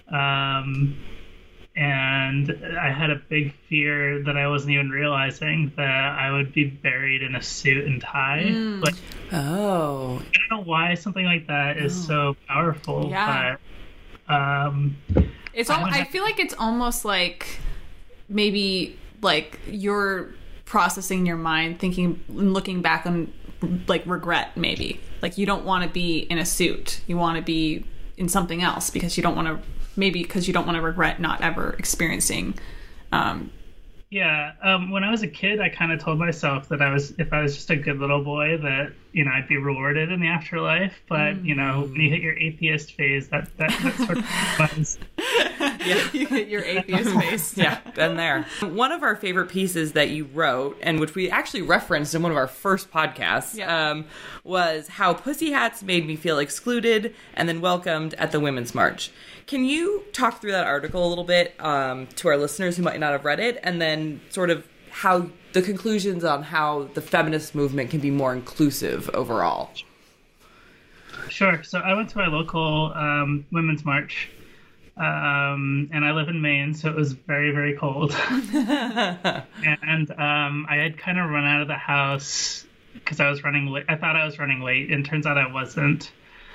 And I had a big fear that I wasn't even realizing that I would be buried in a suit and tie. Like, I don't know why something like that is so powerful. Yeah. But I feel like it's almost like maybe like you're processing your mind, thinking, looking back on like regret. Maybe like you don't want to be in a suit. You want to be in something else because you don't want to. Maybe because you don't want to regret not ever experiencing. When I was a kid, I kind of told myself that if I was just a good little boy, that, you know, I'd be rewarded in the afterlife. But you know, when you hit your atheist phase, that sort of happens. Yeah, you hit your atheist phase. Yeah, been there. One of our favorite pieces that you wrote, and which we actually referenced in one of our first podcasts, was how pussy hats made me feel excluded and then welcomed at the Women's March. Can you talk through that article a little bit to our listeners who might not have read it, and then sort of how the conclusions on how the feminist movement can be more inclusive overall? Sure. So I went to my local Women's March And I live in Maine, so it was very, very cold. And I had kind of run out of the house because I was running late. I thought I was running late, and turns out I wasn't.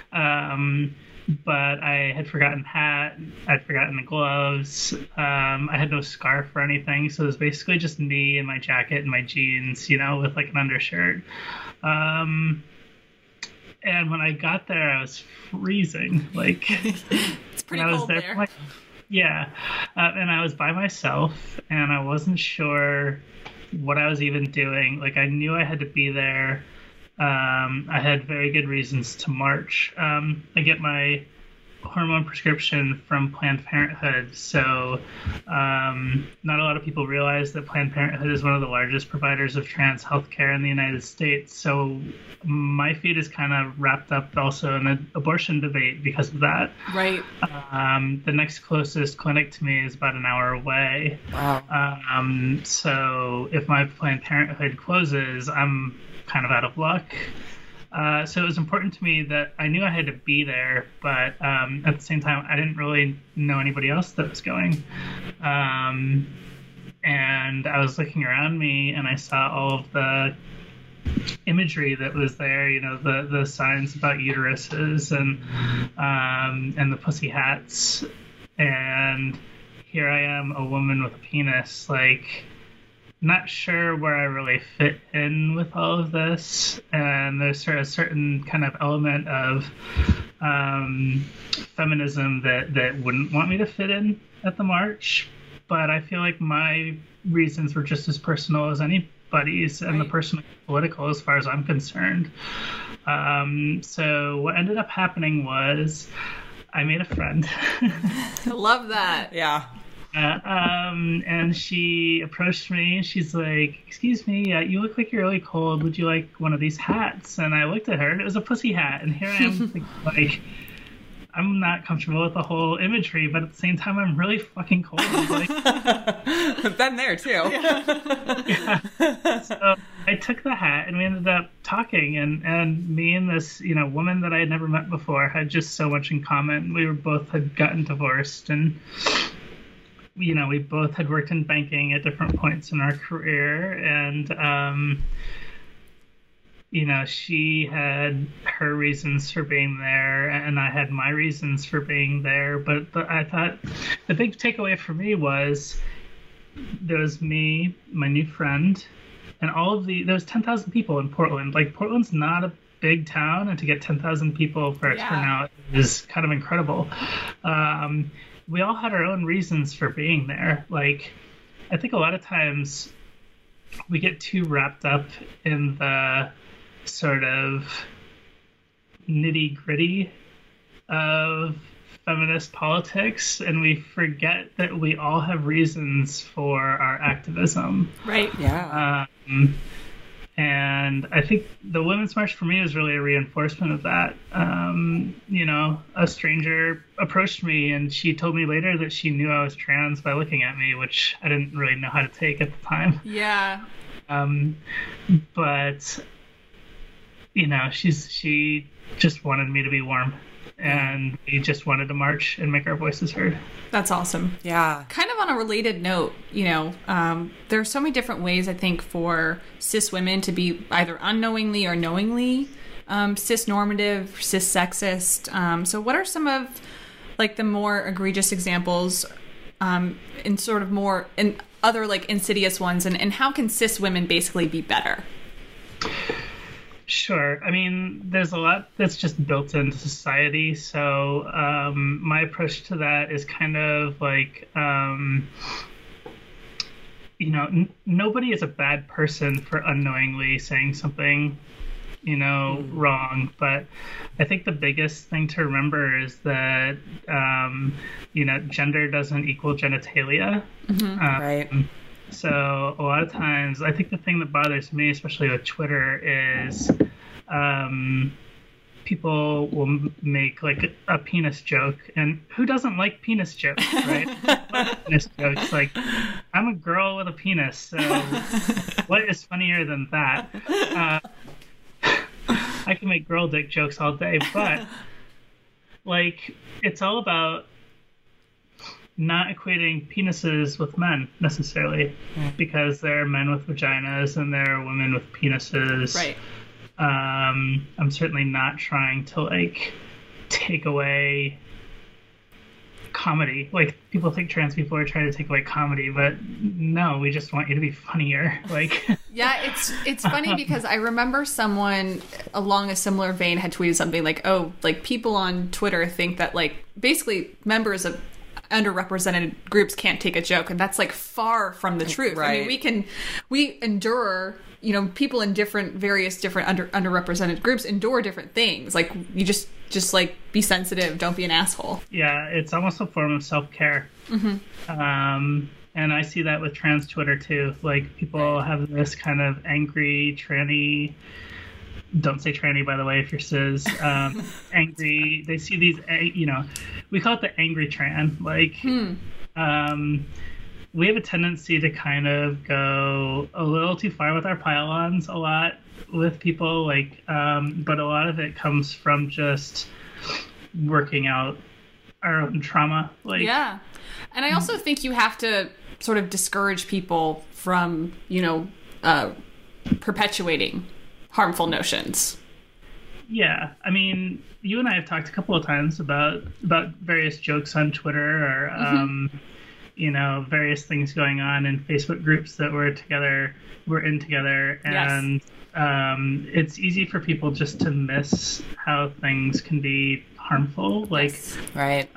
But I had forgotten the hat, I'd forgotten the gloves, I had no scarf or anything, so it was basically just me and my jacket and my jeans, you know, with like an undershirt. And when I got there, I was freezing. Like, it's pretty cold there. And I was by myself, and I wasn't sure what I was even doing. Like, I knew I had to be there. I had very good reasons to march. I get my hormone prescription from Planned Parenthood, so not a lot of people realize that Planned Parenthood is one of the largest providers of trans healthcare in the United States. So my feet is kind of wrapped up also in an abortion debate because of that. Right. The next closest clinic to me is about an hour away. Wow. So if my Planned Parenthood closes, I'm kind of out of luck. So it was important to me that I knew I had to be there, but at the same time, I didn't really know anybody else that was going. And I was looking around me, and I saw all of the imagery that was there, you know, the signs about uteruses and the pussy hats. And here I am, a woman with a penis, like, not sure where I really fit in with all of this, and there's sort of a certain kind of element of feminism that wouldn't want me to fit in at the march, but I feel like my reasons were just as personal as anybody's, and the personal political as far as I'm concerned. So what ended up happening was I made a friend. I love that. Yeah. And she approached me, and she's like, "Excuse me, you look like you're really cold. Would you like one of these hats?" And I looked at her, and it was a pussy hat. And here I am, like, I'm not comfortable with the whole imagery, but at the same time, I'm really fucking cold. Like, been there too. Yeah. So I took the hat, and we ended up talking, and me and this, you know, woman that I had never met before had just so much in common. We had gotten divorced, and you know, we both had worked in banking at different points in our career, and you know, she had her reasons for being there, and I had my reasons for being there. But I thought the big takeaway for me was there was me, my new friend, and there was 10,000 people in Portland. Like, Portland's not a big town, and to get 10,000 people for a turnout is kind of incredible. We all had our own reasons for being there. Like, I think a lot of times we get too wrapped up in the sort of nitty-gritty of feminist politics, and we forget that we all have reasons for our activism. Right. Yeah. And I think the Women's March for me was really a reinforcement of that. You know, a stranger approached me, and she told me later that she knew I was trans by looking at me, which I didn't really know how to take at the time. Yeah. But, you know, she just wanted me to be warm, and we just wanted to march and make our voices heard. That's awesome. Yeah. Kind of on a related note, you know, there are so many different ways, I think, for cis women to be either unknowingly or knowingly cis-normative, cis-sexist. So what are some of, like, the more egregious examples in sort of more, in other, like, insidious ones, and how can cis women basically be better? Sure. I mean, there's a lot that's just built into society. So my approach to that is kind of like, you know, nobody is a bad person for unknowingly saying something, you know, wrong. But I think the biggest thing to remember is that, you know, gender doesn't equal genitalia. Right. So a lot of times, I think the thing that bothers me, especially with Twitter, is people will make like a penis joke, and who doesn't like penis jokes, right? Penis jokes, like, I'm a girl with a penis, so what is funnier than that? I can make girl dick jokes all day, but like, it's all about not equating penises with men necessarily, because there are men with vaginas and there are women with penises. Right. I'm certainly not trying to like take away comedy. Like, people think trans people are trying to take away comedy, but no, we just want you to be funnier. Like, yeah, it's funny because I remember someone along a similar vein had tweeted something like, oh, like people on Twitter think that like basically members of underrepresented groups can't take a joke, and that's like far from the truth. Right. I mean, we endure, you know, people in various different underrepresented groups endure different things. Like, you just like be sensitive, don't be an asshole. Yeah, it's almost a form of self-care. And I see that with trans Twitter too. Like, people have this kind of angry tranny, don't say tranny, by the way, if you're cis, angry, they see these, you know, we call it the angry tran. Like, we have a tendency to kind of go a little too far with our pile-ons a lot with people, like, but a lot of it comes from just working out our own trauma. Like, yeah. And I also think you have to sort of discourage people from, you know, perpetuating harmful notions. Yeah, I mean, you and I have talked a couple of times about various jokes on Twitter, or you know, various things going on in Facebook groups that we're in together, and it's easy for people just to miss how things can be harmful. Like, right.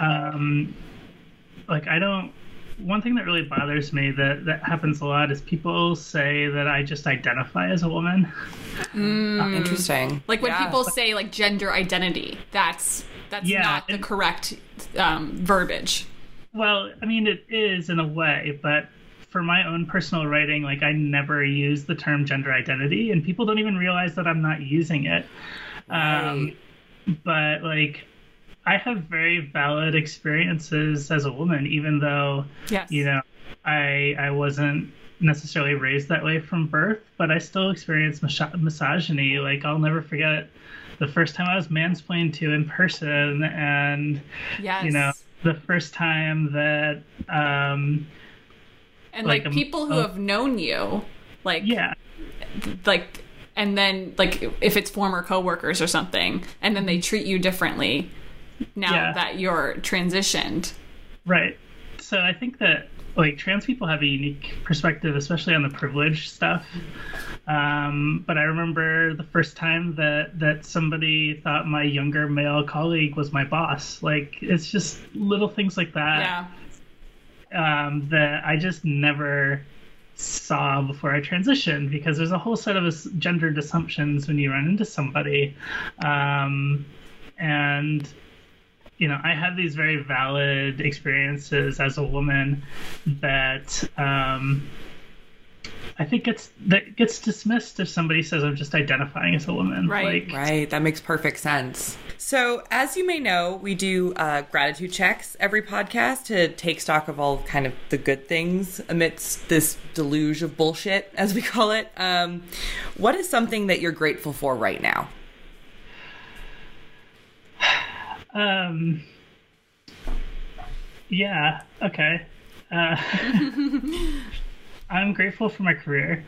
Like, one thing that really bothers me that happens a lot is people say that I just identify as a woman. Interesting. Like, when people say like gender identity, that's not the correct verbiage. Well, I mean, it is in a way, but for my own personal writing, like, I never use the term gender identity, and people don't even realize that I'm not using it. Right. But like, I have very valid experiences as a woman, even though, you know, I wasn't necessarily raised that way from birth, but I still experience misogyny. Like, I'll never forget the first time I was mansplained to in person, and, you know, the first time that, and like people who have known you, like, like, and then like if it's former coworkers or something, and then they treat you differently now that you're transitioned. Right. So I think that, like, trans people have a unique perspective, especially on the privilege stuff. But I remember the first time that somebody thought my younger male colleague was my boss. Like, it's just little things like that that I just never saw before I transitioned, because there's a whole set of gendered assumptions when you run into somebody. And you know, I have these very valid experiences as a woman that I think gets dismissed if somebody says I'm just identifying as a woman. Right. Like, right. That makes perfect sense. So, as you may know, we do gratitude checks every podcast to take stock of all kind of the good things amidst this deluge of bullshit, as we call it. What is something that you're grateful for right now? Yeah, okay. I'm grateful for my career.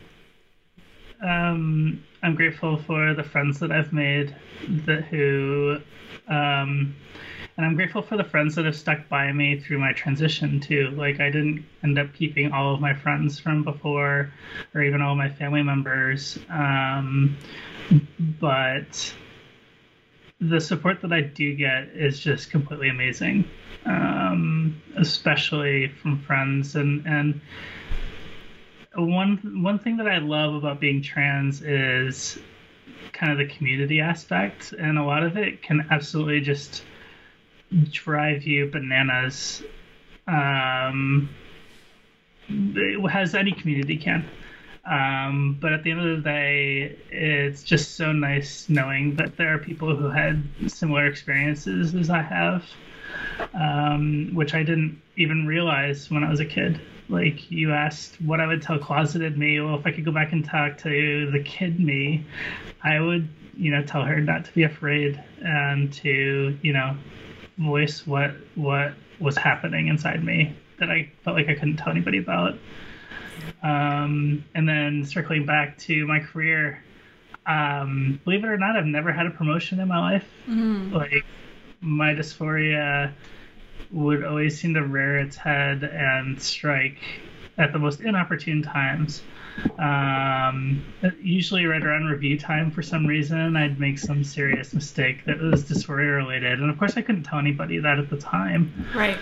I'm grateful for the friends that I've made and I'm grateful for the friends that have stuck by me through my transition too. Like, I didn't end up keeping all of my friends from before, or even all my family members. But the support that I do get is just completely amazing, especially from friends. And one thing that I love about being trans is kind of the community aspect, and a lot of it can absolutely just drive you bananas, as any community can. But at the end of the day, it's just so nice knowing that there are people who had similar experiences as I have, which I didn't even realize when I was a kid. Like, you asked what I would tell closeted me. Well, if I could go back and talk to the kid me, I would, you know, tell her not to be afraid and to, you know, voice what was happening inside me that I felt like I couldn't tell anybody about. And then circling back to my career, believe it or not, I've never had a promotion in my life. Mm-hmm. Like, my dysphoria would always seem to rear its head and strike at the most inopportune times. Usually right around review time, for some reason, I'd make some serious mistake that was dysphoria related. And of course, I couldn't tell anybody that at the time. Right.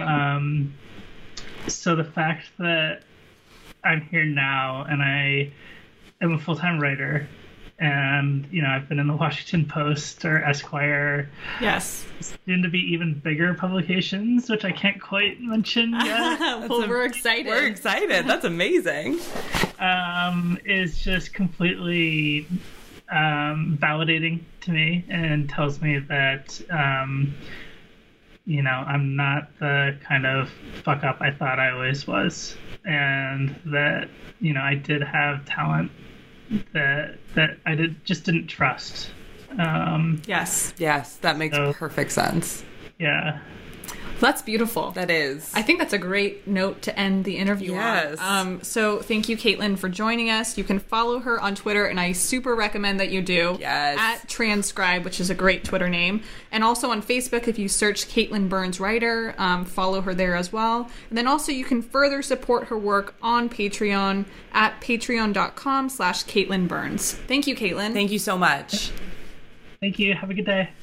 So the fact that I'm here now and I am a full-time writer, and, you know, I've been in the Washington Post or Esquire. Yes. Soon to be even bigger publications, which I can't quite mention yet. Well, we're excited. We're excited. That's amazing. Is just completely validating to me and tells me that, you know, I'm not the kind of fuck up I thought I always was. And that, you know, I did have talent that I didn't trust. Yes, that makes perfect sense. Yeah, that's beautiful. That is. I think that's a great note to end the interview on. So thank you, Caitlin, for joining us. You can follow her on Twitter, and I super recommend that you do. Yes. At Transcribe, which is a great Twitter name. And also on Facebook, if you search Caitlin Burns Writer, follow her there as well. And then also you can further support her work on Patreon at patreon.com/Caitlin Burns. Thank you, Caitlin. Thank you so much. Thank you. Have a good day.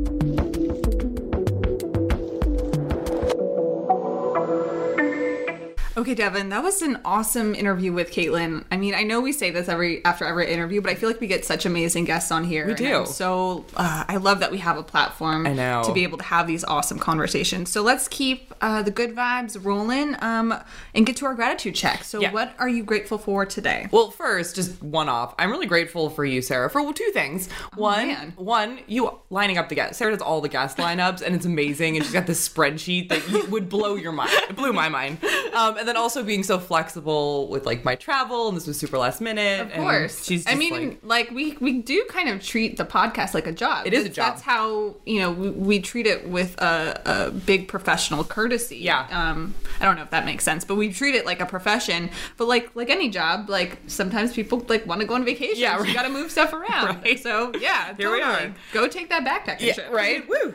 Okay, Devin, that was an awesome interview with Caitlin. I mean, I know we say this after every interview, but I feel like we get such amazing guests on here. We do. So I love that we have a platform to be able to have these awesome conversations. So let's keep the good vibes rolling and get to our gratitude check. So what are you grateful for today? Well, first, just one off. I'm really grateful for you, Sarah, for two things. One, you lining up the guests. Sarah does all the guest lineups, and it's amazing. And she's got this spreadsheet that would blow your mind. It blew my mind. And then also being so flexible with like my travel, and this was super last minute. Of course. She's just we do kind of treat the podcast like a job. It is a job. That's how, you know, we treat it with a big professional courtesy. Yeah. I don't know if that makes sense, but we treat it like a profession. But like any job, like sometimes people like want to go on vacation. Yeah, right. So you got to move stuff around. Right. So yeah, here we are. Go take that backpacking trip. Right. Woo.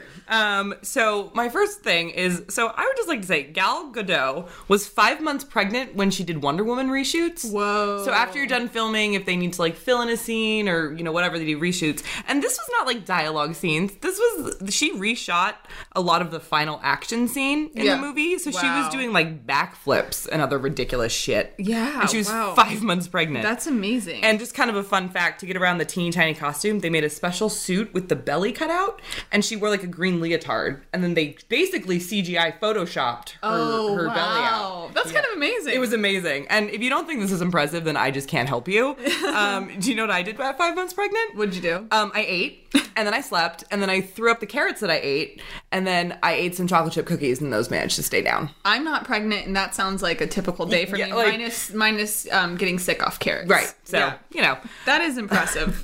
So my first thing is, so I would just like to say Gal Gadot was 5 months pregnant when she did Wonder Woman reshoots. Whoa. So after you're done filming, if they need to like fill in a scene or, you know, whatever, they do reshoots. And this was not like dialogue scenes. She reshot a lot of the final action scene in the movie. So she was doing like backflips and other ridiculous shit. Yeah. And she was 5 months pregnant. That's amazing. And just kind of a fun fact, to get around the teeny tiny costume, they made a special suit with the belly cut out, and she wore like a green leotard, and then they basically CGI photoshopped her belly out. That's kind of amazing. It was amazing. And if you don't think this is impressive, then I just can't help you. Do you know what I did at 5 months pregnant? What'd you do? I ate, and then I slept, and then I threw up the carrots that I ate, and then I ate some chocolate chip cookies, and those managed to stay down. I'm not pregnant, and that sounds like a typical day for me. Like, minus getting sick off carrots. Right. So, you know. That is impressive.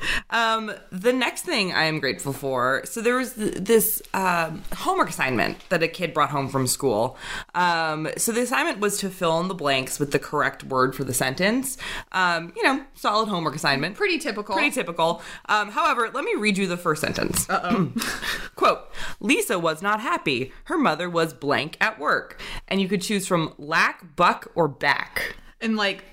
The next thing I am grateful for, so there was this homework assignment that a kid brought home from school. So the assignment was to fill in the blanks with the correct word for the sentence. You know, solid homework assignment. Pretty typical. However, let me read you the first sentence. Quote, Lisa was not happy. Her mother was blank at work. And you could choose from lack, buck, or back. And like,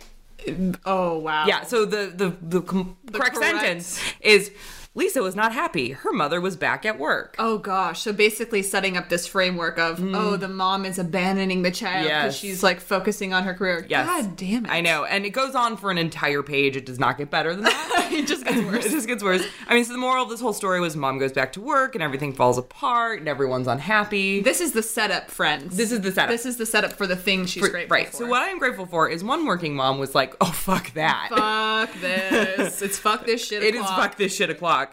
oh, wow. Yeah, so the correct sentence is, Lisa was not happy. Her mother was back at work. Oh, gosh. So basically setting up this framework of, the mom is abandoning the child because she's, like, focusing on her career. Yes. God damn it. I know. And it goes on for an entire page. It does not get better than that. It just gets worse. It just gets worse. I mean, so the moral of this whole story was mom goes back to work and everything falls apart and everyone's unhappy. This is the setup, friends. This is the setup. This is the setup for the thing she's grateful for. So what I'm grateful for is one working mom was like, oh, fuck that. Fuck this. It's fuck this shit o'clock. It is fuck this shit o'clock.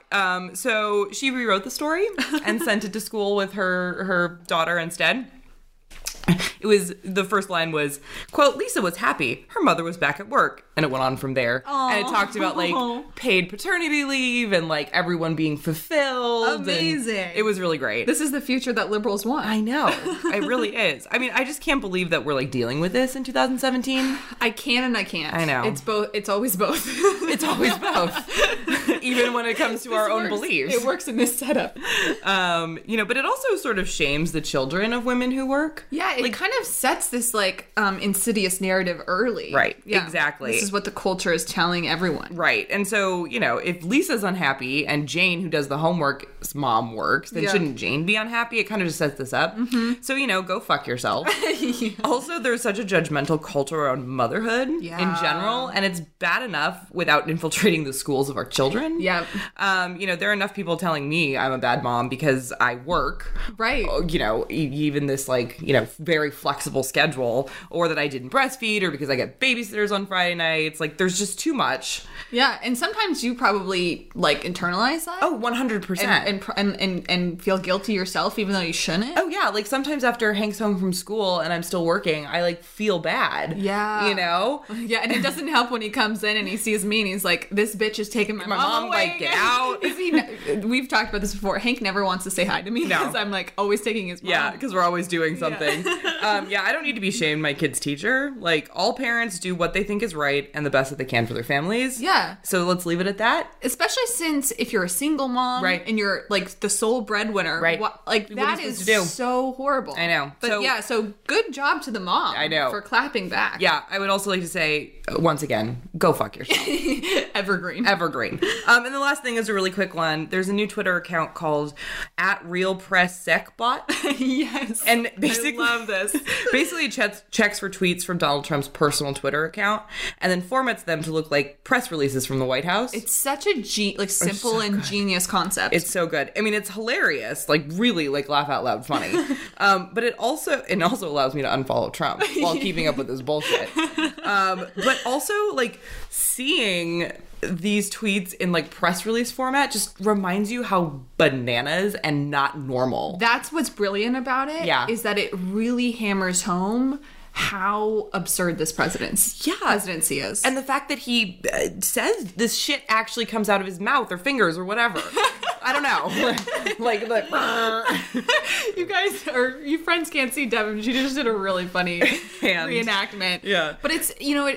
So she rewrote the story and sent it to school with her daughter instead. It was, the first line was, quote, Lisa was happy. Her mother was back at work. And it went on from there. Aww. And it talked about like paid paternity leave and like everyone being fulfilled. Amazing. It was really great. This is the future that liberals want. I know. It really is. I mean, I just can't believe that we're like dealing with this in 2017. I can and I can't. I know. It's both. It's always both. It's always both. Even when it comes to our own beliefs. It works in this setup. But it also sort of shames the children of women who work. Yeah, it kind of sets this like insidious narrative early. Right. Yeah. Exactly. This is what the culture is telling everyone. Right. And so, if Lisa's unhappy and Jane, who does the homework's mom, works, then shouldn't Jane be unhappy? It kind of just sets this up. Mm-hmm. So, go fuck yourself. Yeah. Also, there's such a judgmental culture around motherhood in general, and it's bad enough without infiltrating the schools of our children. Yeah. There are enough people telling me I'm a bad mom because I work. Right. Even this very flexible schedule, or that I didn't breastfeed, or because I get babysitters on Friday nights. Like, there's just too much. Yeah, and sometimes you probably like internalize that. Oh, 100%. And feel guilty yourself, even though you shouldn't. Oh yeah, like sometimes after Hank's home from school and I'm still working, I like feel bad. Yeah. Yeah, and it doesn't help when he comes in and he sees me and he's like, "This bitch is taking my mom away." Like, get out. We've talked about this before. Hank never wants to say hi to me because I'm like always taking his mom. Yeah, because we're always doing something. I don't need to be shamed my kid's teacher. Like, all parents do what they think is right and the best that they can for their families. Yeah. So let's leave it at that. Especially since if you're a single mom, right, and you're like the sole breadwinner, right? That is so horrible. I know. But so good job to the mom. I know, for clapping back. Yeah, I would also like to say once again, go fuck yourself. Evergreen. And the last thing is a really quick one. There's a new Twitter account called @RealPressSecBot. Yes, and basically, I love this. Basically, it checks for tweets from Donald Trump's personal Twitter account and then formats them to look like press releases from the White House. It's such a simple and genius concept. It's so good. I mean, it's hilarious, like really, like laugh out loud funny. But it also allows me to unfollow Trump while keeping up with this bullshit. But also, like, seeing these tweets in like press release format just reminds you how bananas and not normal. That's what's brilliant about it. Yeah. Is that it really hammers home how absurd this presidency is. And the fact that he says this shit actually comes out of his mouth or fingers or whatever. I don't know. like, you guys, or you friends can't see Devin. She just did a really funny reenactment. Yeah. But it's,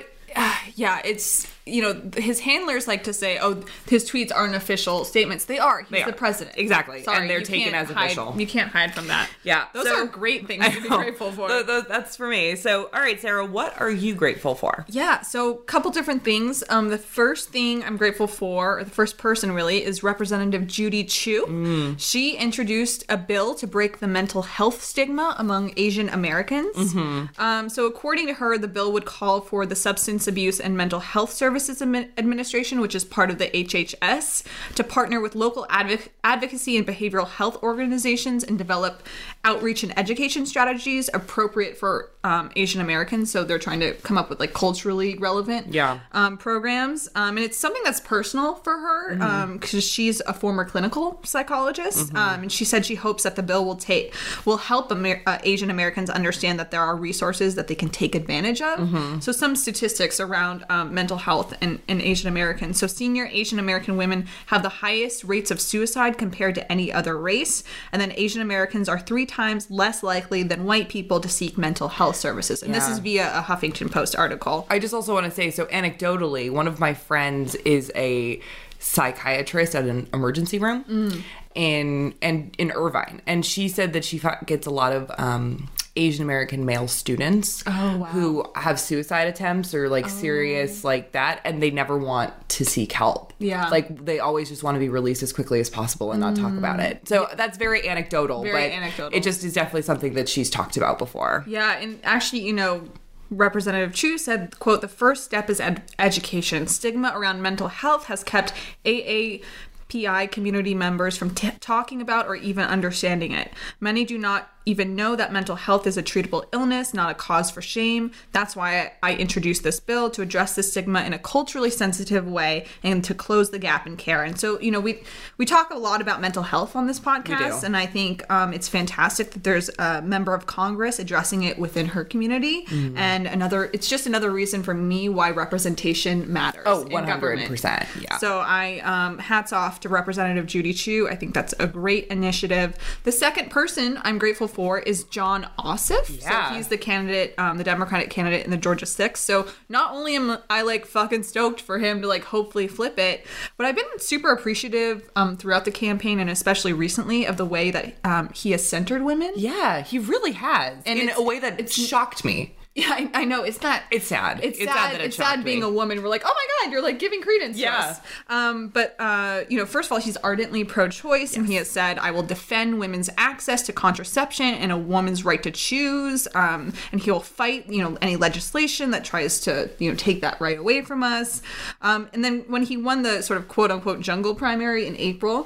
it's, his handlers like to say, oh, his tweets aren't official statements. They are. He's the president. Exactly. Sorry, and they're taken as official. You can't hide from that. Yeah. Those are great things to be grateful for. That's for me. So, all right, Sarah, what are you grateful for? Yeah, so a couple different things. The first thing I'm grateful for, or the first person really, is Representative Judy Chu. She introduced a bill to break the mental health stigma among Asian Americans. Mm-hmm. So according to her, the bill would call for the Substance Abuse and Mental Health Services Administration, which is part of the HHS, to partner with local advocacy and behavioral health organizations and develop outreach and education strategies appropriate for Asian Americans. So they're trying to come up with like culturally relevant programs. And it's something that's personal for her because she's a former clinical psychologist. And she said she hopes that the bill will help Asian Americans understand that there are resources that they can take advantage of. So some statistics around mental health in Asian Americans. So senior Asian American women have the highest rates of suicide compared to any other race. And then Asian Americans are 3 times less likely than white people to seek mental health services. And this is via a Huffington Post article. I just also want to say, so anecdotally, one of my friends is a psychiatrist at an emergency room in Irvine. And she said that she gets a lot of Asian American male students who have suicide attempts or like serious like that, and they never want to seek help. Yeah. Like they always just want to be released as quickly as possible and not talk about it. So that's very anecdotal, it just is definitely something that she's talked about before. Yeah, and actually, Representative Chu said, quote, "The first step is education. Stigma around mental health has kept AAPI community members from talking about or even understanding it. Many do not even know that mental health is a treatable illness, not a cause for shame. That's why I introduced this bill, to address the stigma in a culturally sensitive way and to close the gap in care. And so, we talk a lot about mental health on this podcast, and I think it's fantastic that there's a member of Congress addressing it within her community. And it's just another reason for me why representation matters. Oh, 100%. Yeah. So I hats off to Representative Judy Chu. I think that's a great initiative. The second person I'm grateful for is Jon Ossoff. Yeah. So he's the candidate, the Democratic candidate in the Georgia 6. So not only am I like fucking stoked for him to like hopefully flip it, but I've been super appreciative throughout the campaign, and especially recently, of the way that he has centered women. Yeah, he really has. And in a way that shocked me. Yeah, I know. It's sad. It's sad that it's sad being a woman. We're like, oh my God, you're like giving credence to us. But first of all, he's ardently pro-choice, and he has said, I will defend women's access to contraception and a woman's right to choose. And he'll fight, any legislation that tries to, take that right away from us. And then when he won the sort of quote unquote jungle primary in April,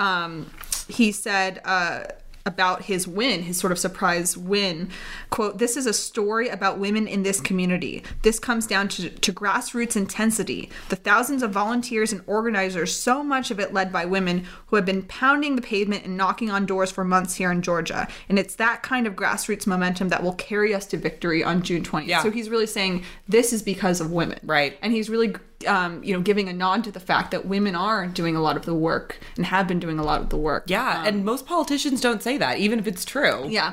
he said, about his win, his sort of surprise win, quote, "This is a story about women in this community. This comes down to grassroots intensity. The thousands of volunteers and organizers, so much of it led by women who have been pounding the pavement and knocking on doors for months here in Georgia. And it's that kind of grassroots momentum that will carry us to victory on June 20th. Yeah. So he's really saying this is because of women. Right. And he's really giving a nod to the fact that women are doing a lot of the work and have been doing a lot of the work. Yeah, and most politicians don't say that, even if it's true. Yeah.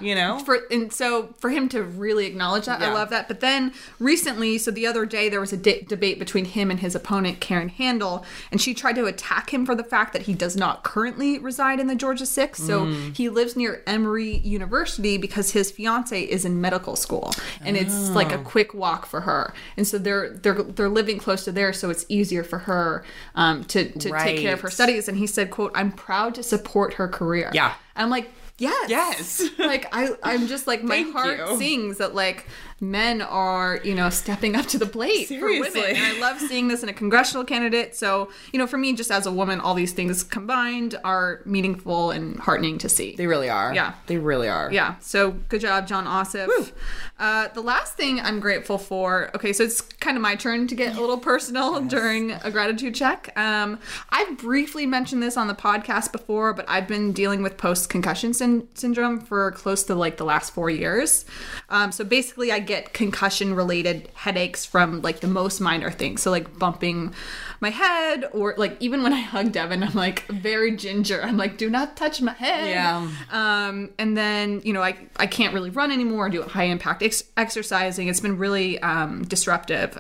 So for him to really acknowledge that, I love that. But then recently, so the other day, there was a debate between him and his opponent, Karen Handel, and she tried to attack him for the fact that he does not currently reside in the Georgia 6. So he lives near Emory University because his fiance is in medical school, and it's like a quick walk for her. And so they're living close to there, so it's easier for her to take care of her studies. And he said, quote, "I'm proud to support her career." Yeah. And I'm like, yes. Like I'm just like, my heart sings that like men are, stepping up to the plate for women. And I love seeing this in a congressional candidate. So, for me, just as a woman, all these things combined are meaningful and heartening to see. They really are. Yeah. They really are. Yeah. So good job, Jon Ossoff. The last thing I'm grateful for, okay, so it's kind of my turn to get a little personal during a gratitude check. I've briefly mentioned this on the podcast before, but I've been dealing with post-concussion syndrome for close to like the last 4 years. So basically I get concussion related headaches from like the most minor things. So like bumping my head, or like even when I hug Devin, I'm like very ginger. I'm like, do not touch my head. Yeah. And then, I can't really run anymore or do high impact exercising. It's been really disruptive.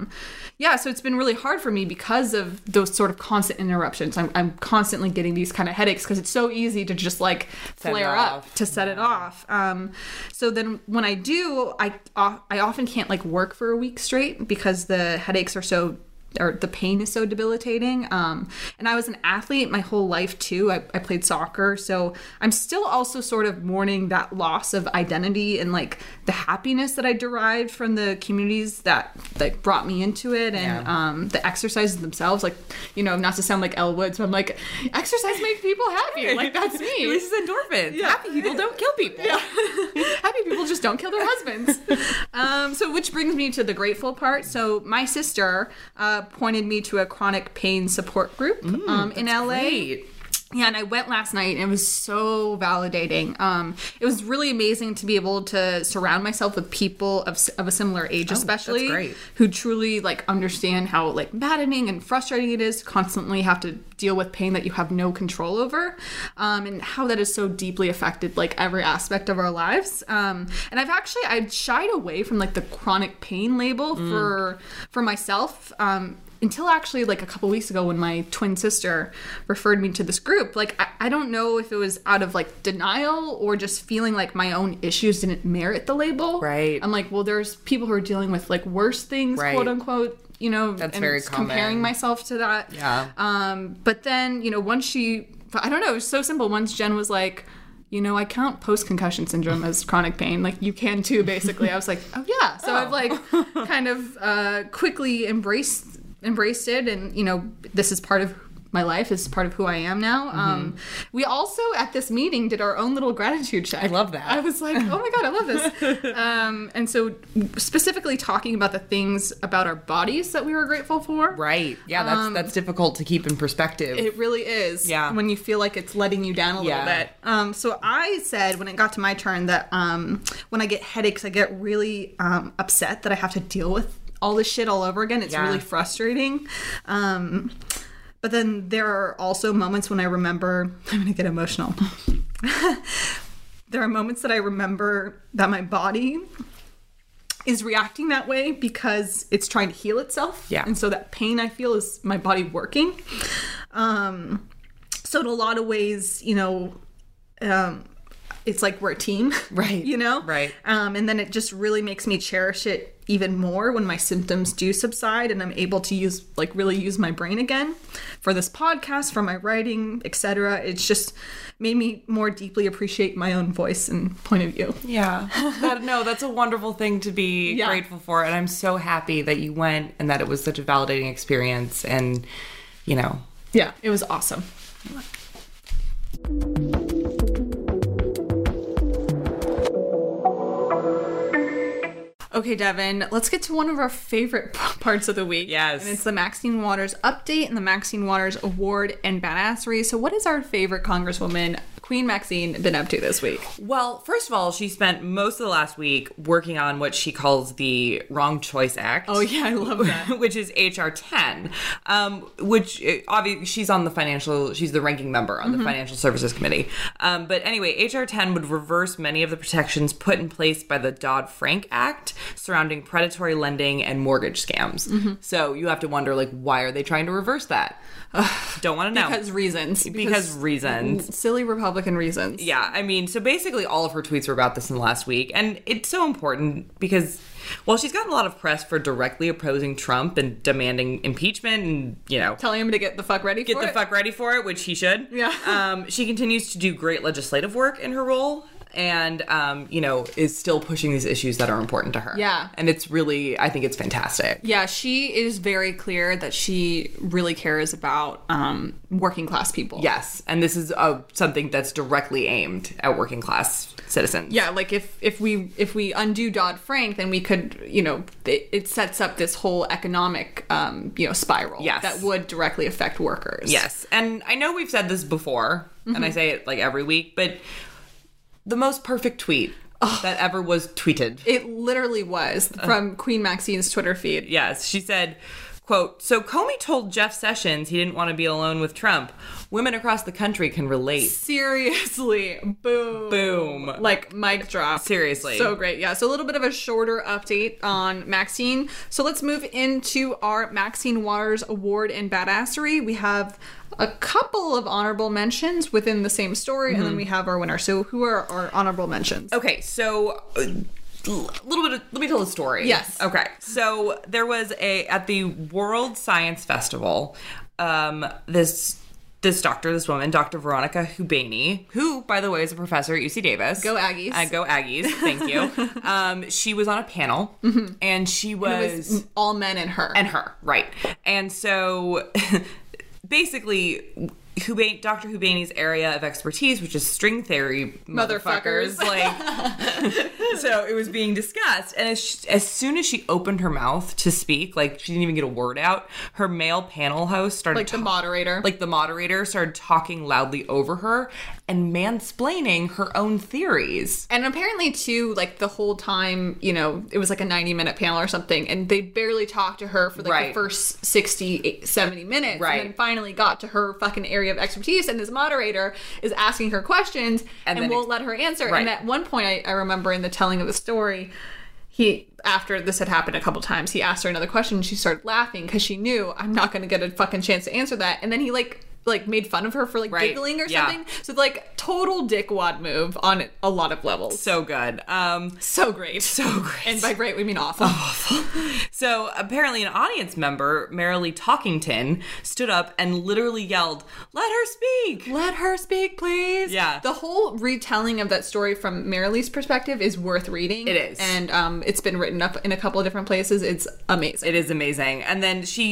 So it's been really hard for me because of those sort of constant interruptions. I'm constantly getting these kind of headaches because it's so easy to just like flare up to set it off. So then when I do, I often can't like work for a week straight because the headaches are the pain is so debilitating. And I was an athlete my whole life too. I played soccer. So I'm still also sort of mourning that loss of identity and like the happiness that I derived from the communities that brought me into it. And the exercises themselves, like, not to sound like Elle Woods, but I'm like, exercise makes people happy. Like, that's me. This is endorphins. Yeah. Happy people don't kill people. Yeah. Happy people just don't kill their husbands. So which brings me to the grateful part. So my sister pointed me to a chronic pain support group in LA. Great. Yeah, and I went last night, and it was so validating. It was really amazing to be able to surround myself with people of a similar age, especially, who truly like understand how like maddening and frustrating it is to constantly have to deal with pain that you have no control over, and how that is so deeply affected like every aspect of our lives. And I'd shied away from like the chronic pain label for myself. Until actually like a couple weeks ago when my twin sister referred me to this group. Like, I don't know if it was out of like denial or just feeling like my own issues didn't merit the label. Right. I'm like, well, there's people who are dealing with like worse things, quote unquote, That's very common. Comparing myself to that. Yeah. But then, once I don't know, it was so simple. Once Jen was like, I count post-concussion syndrome as chronic pain. Like, you can too, basically. I was like, oh yeah. So I've like kind of quickly embraced it, and this is part of my life, is part of who I am now. We also at this meeting did our own little gratitude check. I love that. I was like, oh my God, I love this. And so specifically talking about the things about our bodies that we were grateful for. Right. Yeah, that's difficult to keep in perspective. It really is. Yeah. When you feel like it's letting you down a little bit. So I said when it got to my turn that when I get headaches, I get really upset that I have to deal with all this shit all over again. It's really frustrating. But then there are also moments when I remember, I'm going to get emotional. There are moments that I remember that my body is reacting that way because it's trying to heal itself. Yeah. And so that pain I feel is my body working. So in a lot of ways, you know, it's like we're a team. Right. You know? Right. And then it just really makes me cherish it even more when my symptoms do subside and I'm able to really use my brain again for this podcast, for my writing, etc. It's just made me more deeply appreciate my own voice and point of view. Yeah. That's a wonderful thing to be grateful for. And I'm so happy that you went and that it was such a validating experience. And, you know. Yeah, it was awesome. Okay, Devin, let's get to one of our favorite parts of the week. Yes. And it's the Maxine Waters update and the Maxine Waters award and badassery. So what is our favorite Congresswoman, Queen Maxine, been up to this week? Well, first of all, she spent most of the last week working on what she calls the Wrong Choice Act. Oh, yeah, I love that. Which is H.R. 10, which obviously she's the ranking member on the Financial Services Committee. But anyway, H.R. 10 would reverse many of the protections put in place by the Dodd-Frank Act surrounding predatory lending and mortgage scams. So you have to wonder, like, why are they trying to reverse that? Don't want to know. Because reasons. Because reasons. Silly Republican reasons. Yeah, I mean, so basically all of her tweets were about this in the last week. And it's so important because, well, she's gotten a lot of press for directly opposing Trump and demanding impeachment and, you know. Telling him to get the fuck ready for it. Get the fuck ready for it, which he should. Yeah. She continues to do great legislative work in her role. And, you know, is still pushing these issues that are important to her. Yeah. And it's really, I think it's fantastic. Yeah, she is very clear that she really cares about working class people. Yes. And this is something that's directly aimed at working class citizens. Yeah, like if we undo Dodd-Frank, then we could, you know, it sets up this whole economic, spiral. Yes. That would directly affect workers. Yes. And I know we've said this before, and I say it like every week, but the most perfect tweet that ever was tweeted. It literally was from Queen Maxine's Twitter feed. Yes. She said, quote, "So Comey told Jeff Sessions he didn't want to be alone with Trump. Women across the country can relate." Seriously. Boom. Boom. Like, mic drop. Seriously. So great. Yeah. So a little bit of a shorter update on Maxine. So let's move into our Maxine Waters Award and badassery. We have a couple of honorable mentions within the same story, and then we have our winner. So who are our honorable mentions? Okay, so let me tell the story. Yes. Okay, so there was at the World Science Festival, this woman, Dr. Veronica Hubany, who, by the way, is a professor at UC Davis. Go Aggies. Go Aggies. Thank you. She was on a panel, and she was... It was all men and her. And her, right. And so... basically, Dr. Hubany's area of expertise, which is string theory, motherfuckers. So it was being discussed. And as soon as she opened her mouth to speak, like, she didn't even get a word out, her male panel host started... the moderator. The moderator started talking loudly over her and mansplaining her own theories. And apparently, too, like, the whole time, you know, it was like a 90-minute panel or something, and they barely talked to her for, the first 60, 70 minutes. Right. And then finally got to her fucking area of expertise, and this moderator is asking her questions and won't let her answer. Right. And at one point, I remember in the telling of the story, after this had happened a couple times, he asked her another question, and she started laughing because she knew, I'm not going to get a fucking chance to answer that. And then he, like made fun of her for giggling or something. So total dickwad move on a lot of levels. So good. So great. So great. And by great, we mean awful. So apparently an audience member, Marilee Talkington, stood up and literally yelled, "Let her speak! Let her speak, please!" Yeah. The whole retelling of that story from Marilee's perspective is worth reading. It is. And it's been written up in a couple of different places. It's amazing. It is amazing. And then she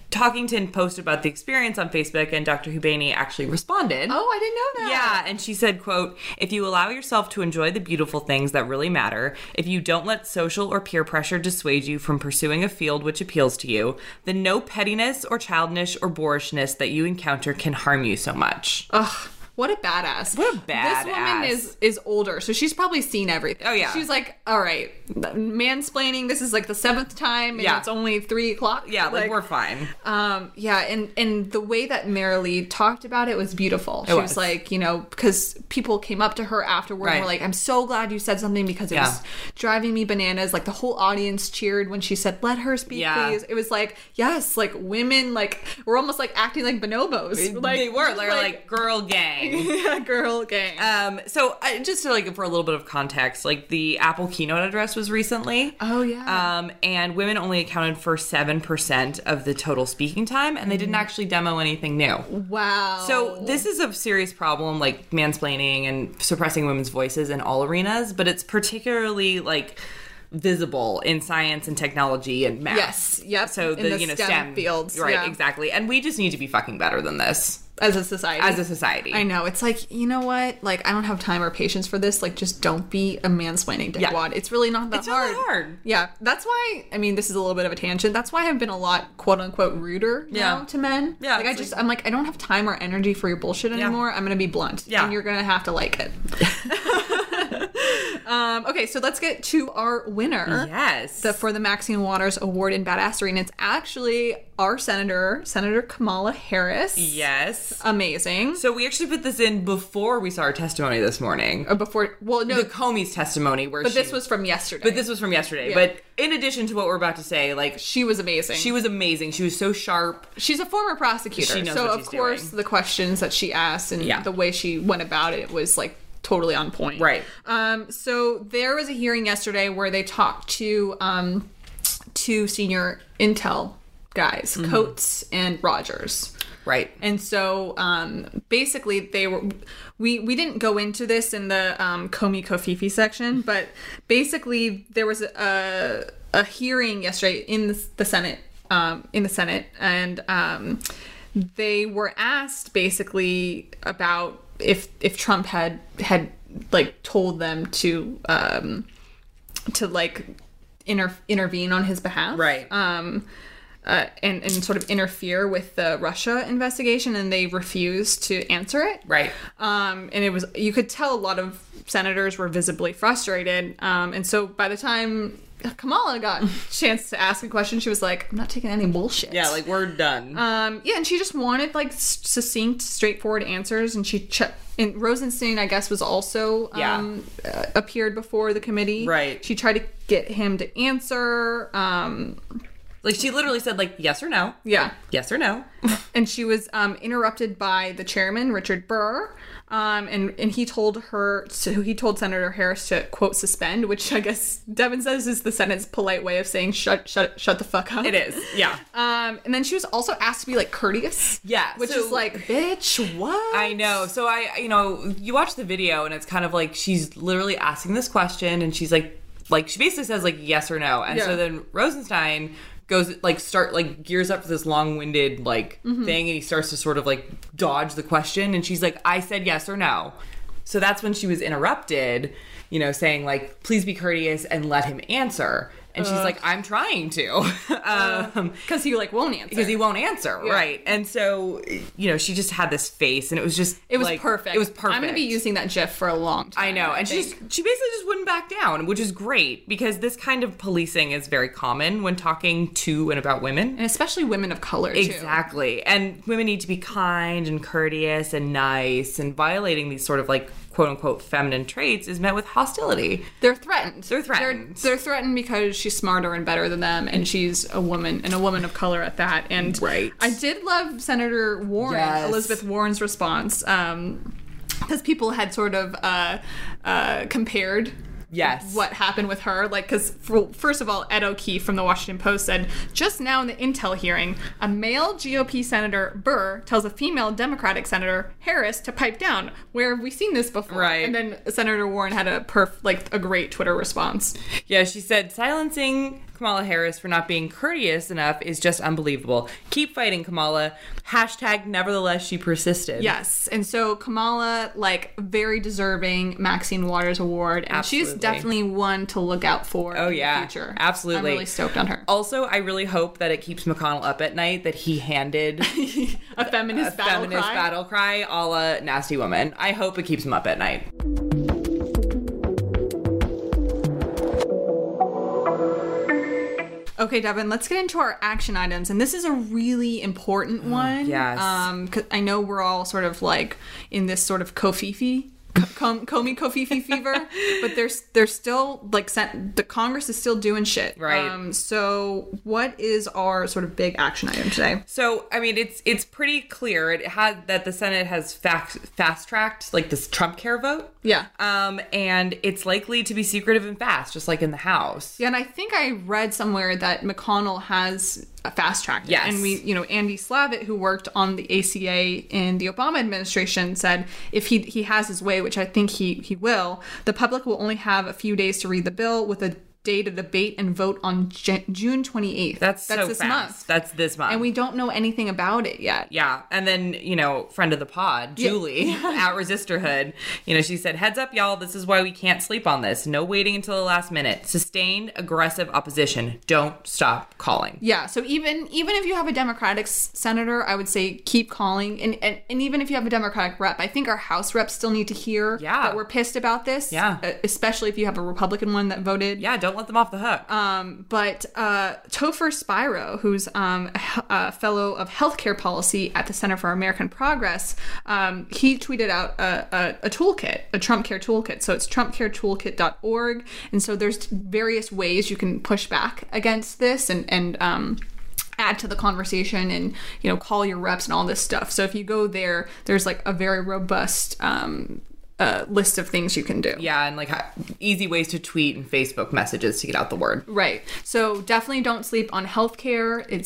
Talkington posted about the experience on Facebook, and Dr. Hubbaini actually responded. Oh, I didn't know that. Yeah, and she said, quote, "If you allow yourself to enjoy the beautiful things that really matter, if you don't let social or peer pressure dissuade you from pursuing a field which appeals to you, then no pettiness or childishness or boorishness that you encounter can harm you so much." Ugh. What a badass. What a badass. This woman is older, so she's probably seen everything. Oh, yeah. She's like, all right, mansplaining, this is like the 7th time, and it's only 3 o'clock. Yeah, like we're fine. Yeah, and the way that Marilee talked about it was beautiful. She was like, you know, because people came up to her afterward and were like, I'm so glad you said something because it was driving me bananas. Like, the whole audience cheered when she said, let her speak, please. It was like, yes, like, women, like, were almost like acting like bonobos. Like, they were. They were like, girl gang. Yeah, girl gang. So just to, like, for a little bit of context, like, the Apple keynote address was recently. Oh, yeah. And women only accounted for 7% of the total speaking time, and they didn't actually demo anything new. Wow. So this is a serious problem, like mansplaining and suppressing women's voices in all arenas, but it's particularly, like, visible in science and technology and math. Yes, yep. So in the STEM fields. Right, exactly. And we just need to be fucking better than this. As a society. I know. It's like, you know what? Like, I don't have time or patience for this. Like, just don't be a mansplaining dickwad. It's really not that hard. It's not hard. Yeah. That's why, I mean, this is a little bit of a tangent. That's why I've been a lot, quote unquote, ruder now to men. Yeah. Like, I'm like, I don't have time or energy for your bullshit anymore. I'm going to be blunt. Yeah. And you're going to have to like it. Okay, so let's get to our winner. Yes. For the Maxine Waters Award in Badassery. And it's actually our Senator Kamala Harris. Yes. Amazing. So we actually put this in before we saw her testimony this morning. Or before, well, no. The Comey's testimony. This was from yesterday. But this was from yesterday. Yeah. But in addition to what we're about to say, like... She was amazing. She was amazing. She was so sharp. She's a former prosecutor. She knows so, what she's doing. of course, the questions that she asked and the way she went about it was, like, totally on point. Right. So there was a hearing yesterday where they talked to two senior intel guys, Coates and Rogers. Right. And so basically they were we didn't go into this in the Comey Kofifi section, but basically there was a hearing yesterday in the Senate and they were asked basically about if Trump had like told them to like intervene on his behalf, right? And sort of interfere with the Russia investigation, and they refused to answer it, right? And it was, you could tell a lot of senators were visibly frustrated, and so by the time Kamala got a chance to ask a question, she was like, I'm not taking any bullshit. Yeah, like, we're done. Yeah, and she just wanted, like, succinct, straightforward answers, and and Rosenstein, I guess, was also appeared before the committee. Right. She tried to get him to answer. Like, she literally said, like, yes or no. Yeah. Yes or no. And she was interrupted by the chairman, Richard Burr. And he told Senator Harris to, quote, suspend, which I guess Devin says is the Senate's polite way of saying shut the fuck up. It is, yeah. And then she was also asked to be, like, courteous. Yeah. Which is like, bitch, what? I know. So you watch the video and it's kind of like she's literally asking this question and she's like she basically says, like, yes or no. And so then Rosenstein goes, like, gears up for this long-winded, like, thing, and he starts to sort of, like, dodge the question, and she's like, I said yes or no. So that's when she was interrupted, saying, like, please be courteous and let him answer. And she's like, I'm trying to. Because he, like, won't answer. Because he won't answer, right. And so, she just had this face, and it was just... It was perfect. It was perfect. I'm going to be using that GIF for a long time. I know. And she basically just wouldn't back down, which is great, because this kind of policing is very common when talking to and about women. And especially women of color, too. Exactly. And women need to be kind and courteous and nice, and violating these sort of, like, quote-unquote feminine traits is met with hostility. They're threatened. They're threatened. They're threatened because she's smarter and better than them, and she's a woman, and a woman of color at that. And right. I did love Senator Warren, Elizabeth Warren's response, because people had sort of compared what happened with her. Like, because first of all, Ed O'Keefe from the Washington Post said, just now in the intel hearing, a male GOP Senator Burr tells a female Democratic Senator Harris to pipe down. Where have we seen this before? Right. And then Senator Warren had a great Twitter response. Yeah, she said, silencing Kamala Harris for not being courteous enough is just unbelievable. Keep fighting, Kamala. # nevertheless she persisted. Yes. And so Kamala, like, very deserving Maxine Waters Award. And she's definitely one to look out for in the future. Absolutely. I'm really stoked on her. Also, I really hope that it keeps McConnell up at night that he handed a feminist battle cry a la Nasty Woman. I hope it keeps him up at night. Okay, Devin, let's get into our action items. And this is a really important one. Yes. 'Cause I know we're all sort of like in this sort of Kofifi fever, but there's still like the Congress is still doing shit. Right. So what is our sort of big action item today? So, I mean, it's pretty clear that the Senate has fast-tracked like this Trump care vote. Yeah. And it's likely to be secretive and fast, just like in the House. Yeah, and I think I read somewhere that McConnell has fast-tracked it. Yes. And Andy Slavitt, who worked on the ACA in the Obama administration, said if he has his way, which I think he will, the public will only have a few days to read the bill with a day to debate and vote on June 28th. That's so this fast. Month. That's this month. And we don't know anything about it yet. Yeah. And then, friend of the pod, Julie, at Resisterhood, she said, heads up, y'all, this is why we can't sleep on this. No waiting until the last minute. Sustained, aggressive opposition. Don't stop calling. Yeah. So even if you have a Democratic senator, I would say keep calling. And even if you have a Democratic rep, I think our House reps still need to hear that we're pissed about this. Yeah. Especially if you have a Republican one that voted. Yeah, don't let them off the hook. But Topher Spiro, who's a fellow of healthcare policy at the Center for American Progress, he tweeted out a toolkit, a Trump Care toolkit. So it's trumpcaretoolkit.org. And so there's various ways you can push back against this and add to the conversation and, call your reps and all this stuff. So if you go there, there's like a very robust list of things you can do. Yeah, and like easy ways to tweet and Facebook messages to get out the word. Right. So definitely don't sleep on healthcare. It's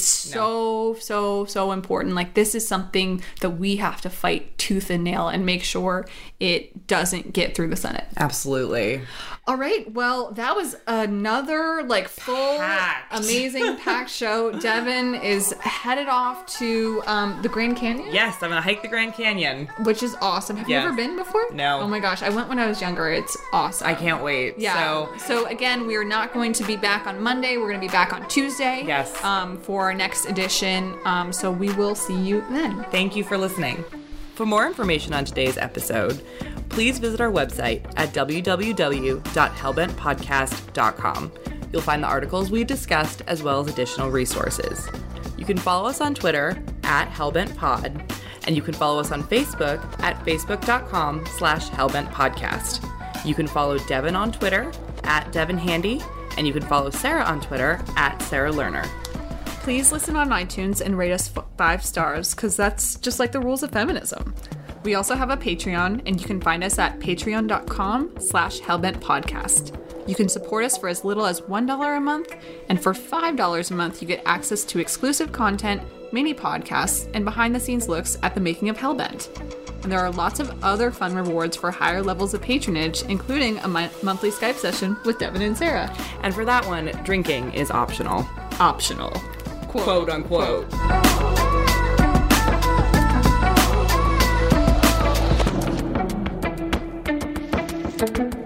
so important. Like, this is something that we have to fight tooth and nail and make sure it doesn't get through the Senate. Absolutely. All right. Well, that was another full, amazing packed show. Devin is headed off to the Grand Canyon. Yes, I'm going to hike the Grand Canyon. Which is awesome. Have you ever been before? No. Oh my gosh. I went when I was younger. It's awesome. I can't wait. Yeah. So again, we are not going to be back on Monday. We're going to be back on Tuesday. Yes. For our next edition. So we will see you then. Thank you for listening. For more information on today's episode, please visit our website at www.hellbentpodcast.com. You'll find the articles we discussed as well as additional resources. You can follow us on Twitter at hellbentpod, and you can follow us on Facebook at facebook.com/hellbentpodcast. You can follow Devin on Twitter at DevinHandy, and you can follow Sarah on Twitter at Sarah Lerner. Please listen on iTunes and rate us 5 stars, because that's just like the rules of feminism. We also have a Patreon, and you can find us at patreon.com/hellbentpodcast. You can support us for as little as $1 a month, and for $5 a month, you get access to exclusive content, mini podcasts, and behind-the-scenes looks at the making of Hellbent. And there are lots of other fun rewards for higher levels of patronage, including a monthly Skype session with Devin and Sarah. And for that one, drinking is optional. Optional. Quote unquote. Quote.